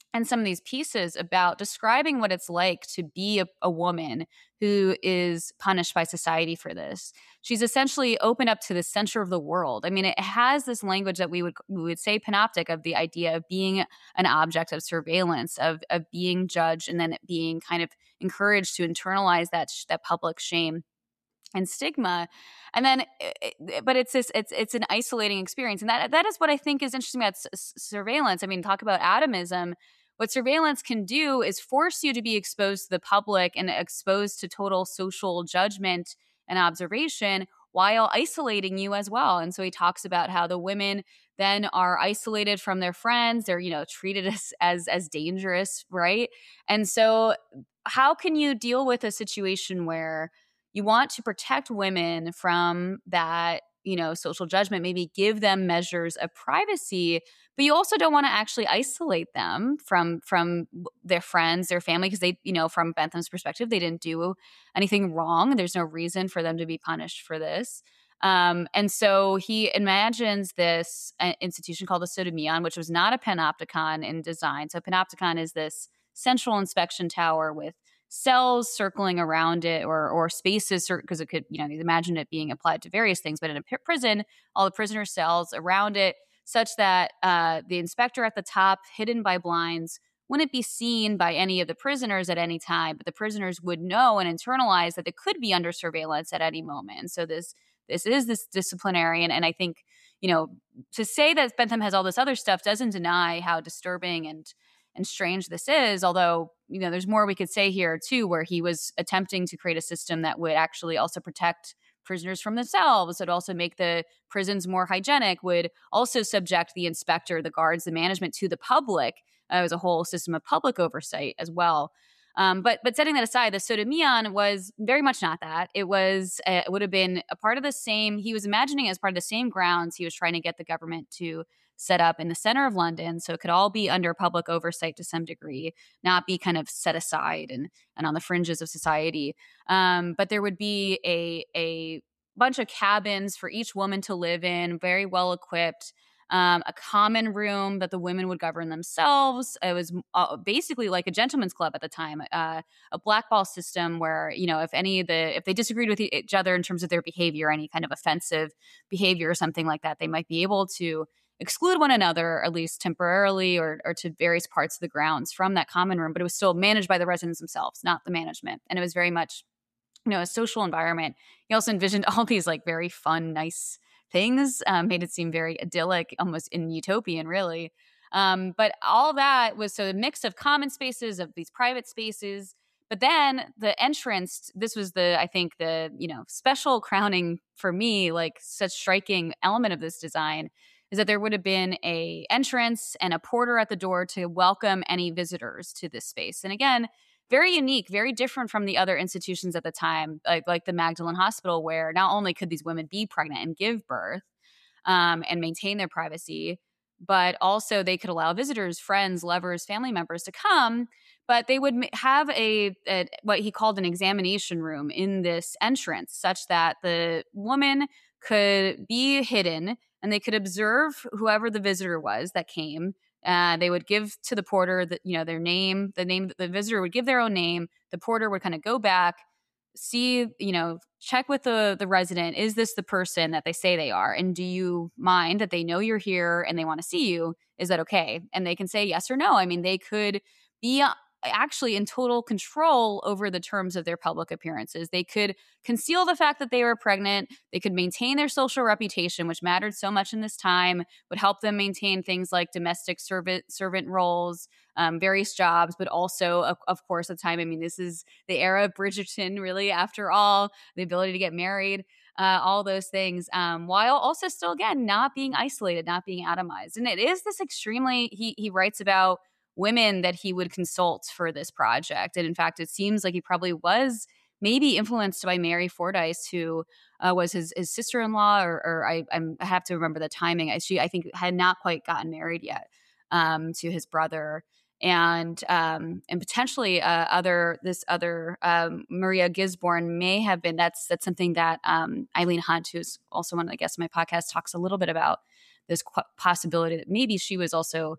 and some of these pieces about describing what it's like to be a, a woman who is punished by society for this. She's essentially opened up to the center of the world. I mean, it has this language that we would we would say panoptic of the idea of being an object of surveillance, of of being judged, and then it being kind of encouraged to internalize that sh- that public shame and stigma. And then it, but it's this it's it's an isolating experience, and that that is what I think is interesting about s- surveillance. I mean, talk about atomism. What surveillance can do is force you to be exposed to the public and exposed to total social judgment and observation while isolating you as well. And so he talks about how the women then are isolated from their friends. They're, you know, treated as as, as dangerous, right? And so how can you deal with a situation where you want to protect women from that, you know, social judgment, maybe give them measures of privacy, but you also don't want to actually isolate them from from their friends, their family, because they, you know, from Bentham's perspective, they didn't do anything wrong. There's no reason for them to be punished for this. Um, and so he imagines this uh, institution called the Sotomion, which was not a panopticon in design. So panopticon is this central inspection tower with cells circling around it, or or spaces, because it could, you know, imagine it being applied to various things. But in a p- prison, all the prisoner cells around it, such that uh, the inspector at the top, hidden by blinds, wouldn't be seen by any of the prisoners at any time, but the prisoners would know and internalize that they could be under surveillance at any moment. And so this this is this disciplinarian, and I think, you know, to say that Bentham has all this other stuff doesn't deny how disturbing and and strange this is, although, you know, there's more we could say here too, where he was attempting to create a system that would actually also protect prisoners from themselves, would also make the prisons more hygienic, would also subject the inspector, the guards, the management to the public. Uh, as a whole system of public oversight as well. Um, but but setting that aside, the Sotomion was very much not that. It was uh, it would have been a part of the same. He was imagining as part of the same grounds he was trying to get the government to set up in the center of London, so it could all be under public oversight to some degree, not be kind of set aside and and on the fringes of society. Um, but there would be a a bunch of cabins for each woman to live in, very well equipped. Um, a common room that the women would govern themselves. It was uh, basically like a gentleman's club at the time, uh, a blackball system where, you know, if any of the, if they disagreed with each other in terms of their behavior, any kind of offensive behavior or something like that, they might be able to exclude one another, at least temporarily, or, or to various parts of the grounds from that common room. But it was still managed by the residents themselves, not the management. And it was very much, you know, a social environment. He also envisioned all these like very fun, nice things, um, made it seem very idyllic, almost in utopian, really. Um, but all that was so a mix of common spaces, of these private spaces. But then the entrance, this was the, I think the, you know, special crowning for me, like such striking element of this design, is that there would have been a entrance and a porter at the door to welcome any visitors to this space. And again, very unique, very different from the other institutions at the time, like, like the Magdalen Hospital, where not only could these women be pregnant and give birth um, and maintain their privacy, but also they could allow visitors, friends, lovers, family members to come, but they would have a, a what he called an examination room in this entrance, such that the woman could be hidden and they could observe whoever the visitor was that came. Uh, they would give to the porter that, you know, their name, the name, the visitor would give their own name. The porter would kind of go back, see, you know, check with the, the resident. Is this the person that they say they are? And do you mind that they know you're here and they want to see you? Is that okay? And they can say yes or no. I mean, they could be actually in total control over the terms of their public appearances. They could conceal the fact that they were pregnant. They could maintain their social reputation, which mattered so much in this time, would help them maintain things like domestic servant servant roles, um, various jobs, but also, of, of course, at the time, I mean, this is the era of Bridgerton, really, after all, the ability to get married. Uh, all those things, um, while also still, again, not being isolated, not being atomized. And it is this extremely, he he writes about women that he would consult for this project. And in fact, it seems like he probably was maybe influenced by Mary Fordyce, who uh, was his, his sister-in-law, or, or I, I'm, I have to remember the timing. I, she, I think, had not quite gotten married yet um, to his brother. And um, and potentially uh, other this other um, Maria Gisborne may have been. That's that's something that um, Eileen Hunt, who's also one of the guests of my podcast, talks a little bit about, this qu- possibility that maybe she was also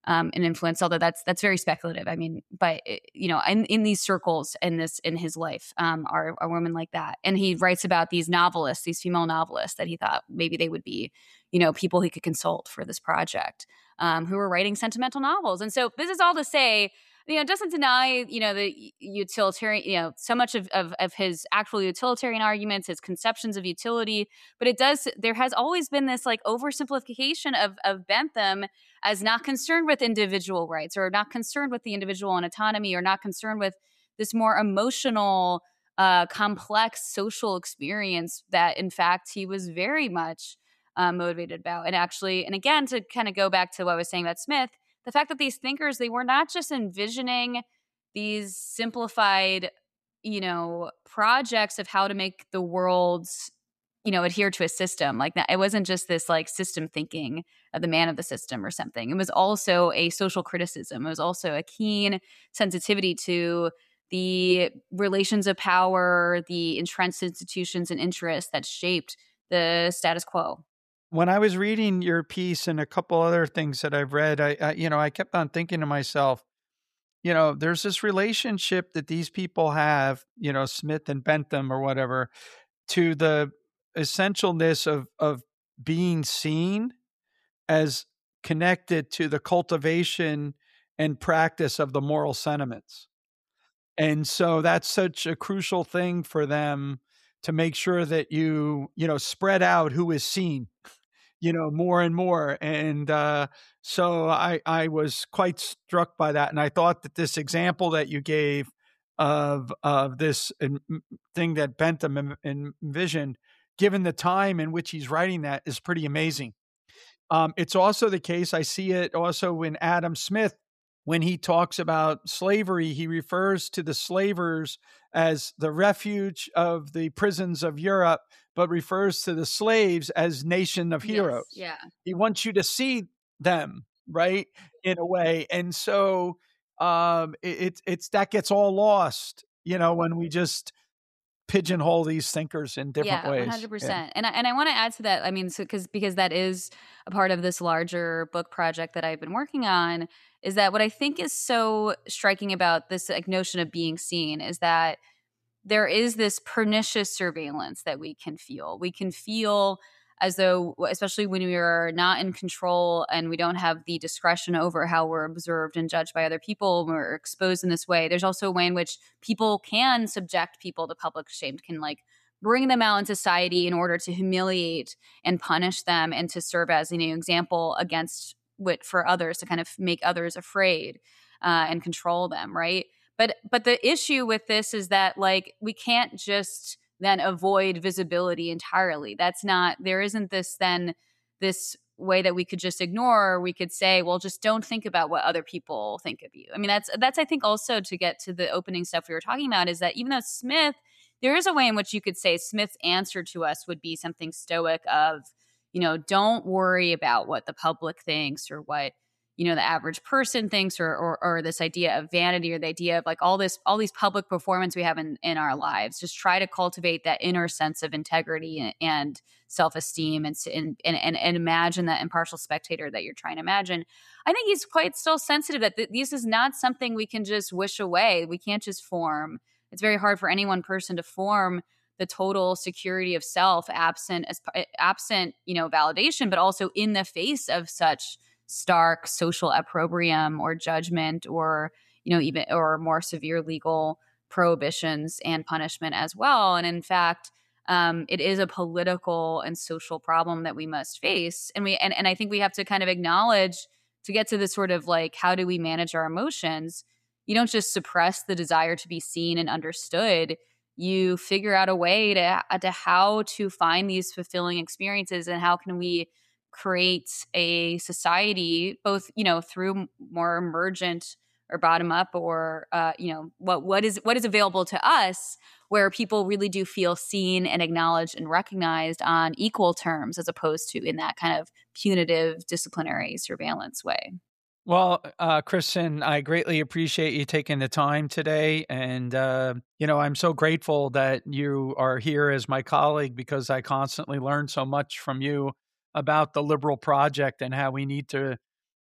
um, an influence, although that's that's very speculative. I mean, but you know, in, in these circles in this in his life um, are, are women like that. And he writes about these novelists, these female novelists that he thought maybe they would be, you know, people he could consult for this project, um, who were writing sentimental novels. And so this is all to say, you know, doesn't deny, you know, the utilitarian, you know, so much of, of, of his actual utilitarian arguments, his conceptions of utility, but it does, there has always been this like oversimplification of, of Bentham as not concerned with individual rights or not concerned with the individual and autonomy or not concerned with this more emotional, uh, complex social experience that in fact he was very much uh, motivated about. And actually, and again, to kind of go back to what I was saying about Smith, the fact that these thinkers, they were not just envisioning these simplified, you know, projects of how to make the world, you know, adhere to a system. Like that, it wasn't just this like system thinking of the man of the system or something. It was also a social criticism. It was also a keen sensitivity to the relations of power, the entrenched institutions and interests that shaped the status quo. When I was reading your piece and a couple other things that I've read, I, I, you know, I kept on thinking to myself, you know, there's this relationship that these people have, you know, Smith and Bentham or whatever, to the essentialness of, of being seen as connected to the cultivation and practice of the moral sentiments. And so that's such a crucial thing for them to make sure that you, you know, spread out who is seen, you know, more and more. And uh, so I, I was quite struck by that. And I thought that this example that you gave of, of this thing that Bentham envisioned, given the time in which he's writing that, is pretty amazing. Um, it's also the case, I see it also when Adam Smith, when he talks about slavery, he refers to the slavers as the refuge of the prisons of Europe, but refers to the slaves as nation of heroes. Yes, yeah. He wants you to see them, right, in a way. And so um, it, it's that gets all lost, you know, when we just pigeonhole these thinkers in different yeah, ways. one hundred percent. And I, and I want to add to that. I mean, so because because that is a part of this larger book project that I've been working on, is that what I think is so striking about this like, notion of being seen is that there is this pernicious surveillance that we can feel. We can feel as though, especially when we are not in control and we don't have the discretion over how we're observed and judged by other people, we're exposed in this way. There's also a way in which people can subject people to public shame, can like bring them out in society in order to humiliate and punish them and to serve as an example against what for others, to kind of make others afraid uh, and control them, right? But but the issue with this is that like we can't just then avoid visibility entirely. That's not, there isn't this then this way that we could just ignore. We could say, well, just don't think about what other people think of you. I mean, that's, that's, I think also to get to the opening stuff we were talking about is that even though Smith, there is a way in which you could say Smith's answer to us would be something stoic of, you know, don't worry about what the public thinks or what, you know, the average person thinks, or, or or this idea of vanity, or the idea of like all this, all these public performance we have in, in our lives. Just try to cultivate that inner sense of integrity and, and self-esteem and, and, and, and imagine that impartial spectator that you're trying to imagine. I think he's quite still sensitive that th- this is not something we can just wish away. We can't just form. It's very hard for any one person to form the total security of self absent, as, absent, you know, validation, but also in the face of such stark social opprobrium or judgment, or, you know, even, or more severe legal prohibitions and punishment as well. And in fact, um, it is a political and social problem that we must face. And we, and, and I think we have to kind of acknowledge, to get to this sort of like, how do we manage our emotions? You don't just suppress the desire to be seen and understood. You figure out a way to, to how to find these fulfilling experiences, and how can we create a society, both, you know, through more emergent or bottom up, or uh, you know, what what is what is available to us, where people really do feel seen and acknowledged and recognized on equal terms, as opposed to in that kind of punitive disciplinary surveillance way. Well, uh, Kristen, I greatly appreciate you taking the time today. And, uh, you know, I'm so grateful that you are here as my colleague, because I constantly learn so much from you about the Liberal Project and how we need to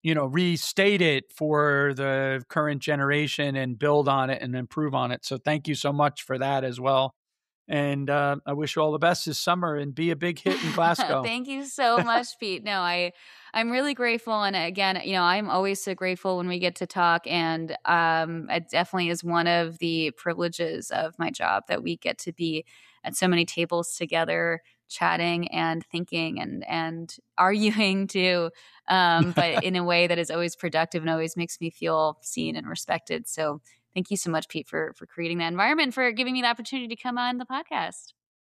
you know, restate it for the current generation and build on it and improve on it. So thank you so much for that as well. And uh, I wish you all the best this summer and be a big hit in Glasgow. Thank you so much, Pete. No, I, I'm really grateful. And again, you know, I'm always so grateful when we get to talk. And um, it definitely is one of the privileges of my job that we get to be at so many tables together, chatting and thinking and, and arguing too, um, but in a way that is always productive and always makes me feel seen and respected. So thank you so much, Pete, for, for creating that environment, for giving me the opportunity to come on the podcast.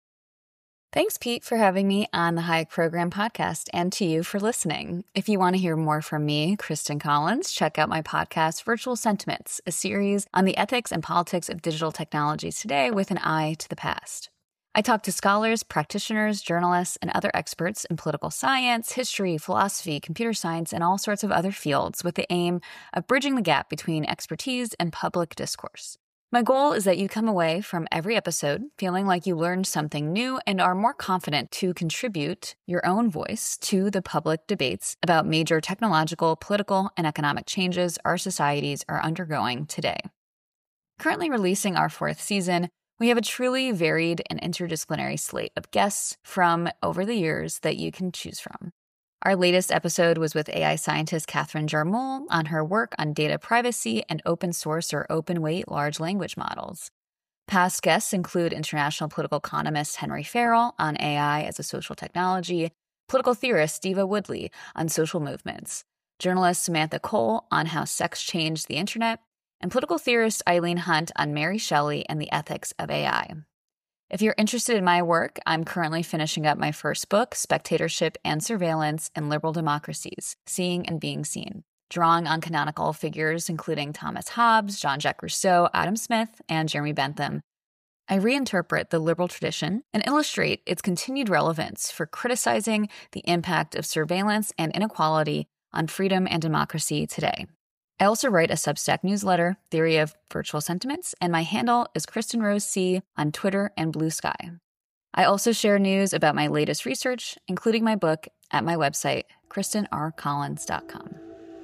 Thanks, Pete, for having me on the Hayek Program podcast, and to you for listening. If you want to hear more from me, Kristen Collins, check out my podcast, Virtual Sentiments, a series on the ethics and politics of digital technologies today with an eye to the past. I talk to scholars, practitioners, journalists, and other experts in political science, history, philosophy, computer science, and all sorts of other fields with the aim of bridging the gap between expertise and public discourse. My goal is that you come away from every episode feeling like you learned something new and are more confident to contribute your own voice to the public debates about major technological, political, and economic changes our societies are undergoing today. Currently releasing our fourth season, we have a truly varied and interdisciplinary slate of guests from over the years that you can choose from. Our latest episode was with A I scientist Catherine Jarmul on her work on data privacy and open source or open weight large language models. Past guests include international political economist Henry Farrell on A I as a social technology, political theorist Steva Woodley on social movements, journalist Samantha Cole on how sex changed the internet, and political theorist Eileen Hunt on Mary Shelley and the ethics of A I. If you're interested in my work, I'm currently finishing up my first book, Spectatorship and Surveillance in Liberal Democracies, Seeing and Being Seen, drawing on canonical figures including Thomas Hobbes, Jean-Jacques Rousseau, Adam Smith, and Jeremy Bentham. I reinterpret the liberal tradition and illustrate its continued relevance for criticizing the impact of surveillance and inequality on freedom and democracy today. I also write a Substack newsletter, Theory of Virtual Sentiments, and my handle is Kristen Rose C on Twitter and Blue Sky. I also share news about my latest research, including my book, at my website, kristen r collins dot com.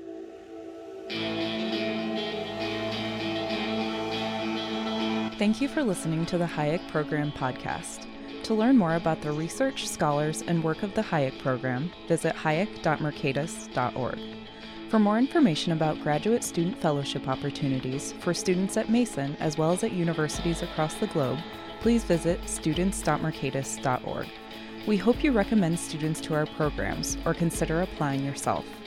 Thank you for listening to the Hayek Program podcast. To learn more about the research, scholars, and work of the Hayek Program, visit hayek dot mercatus dot org. For more information about graduate student fellowship opportunities for students at Mason as well as at universities across the globe, please visit students dot mercatus dot org. We hope you recommend students to our programs or consider applying yourself.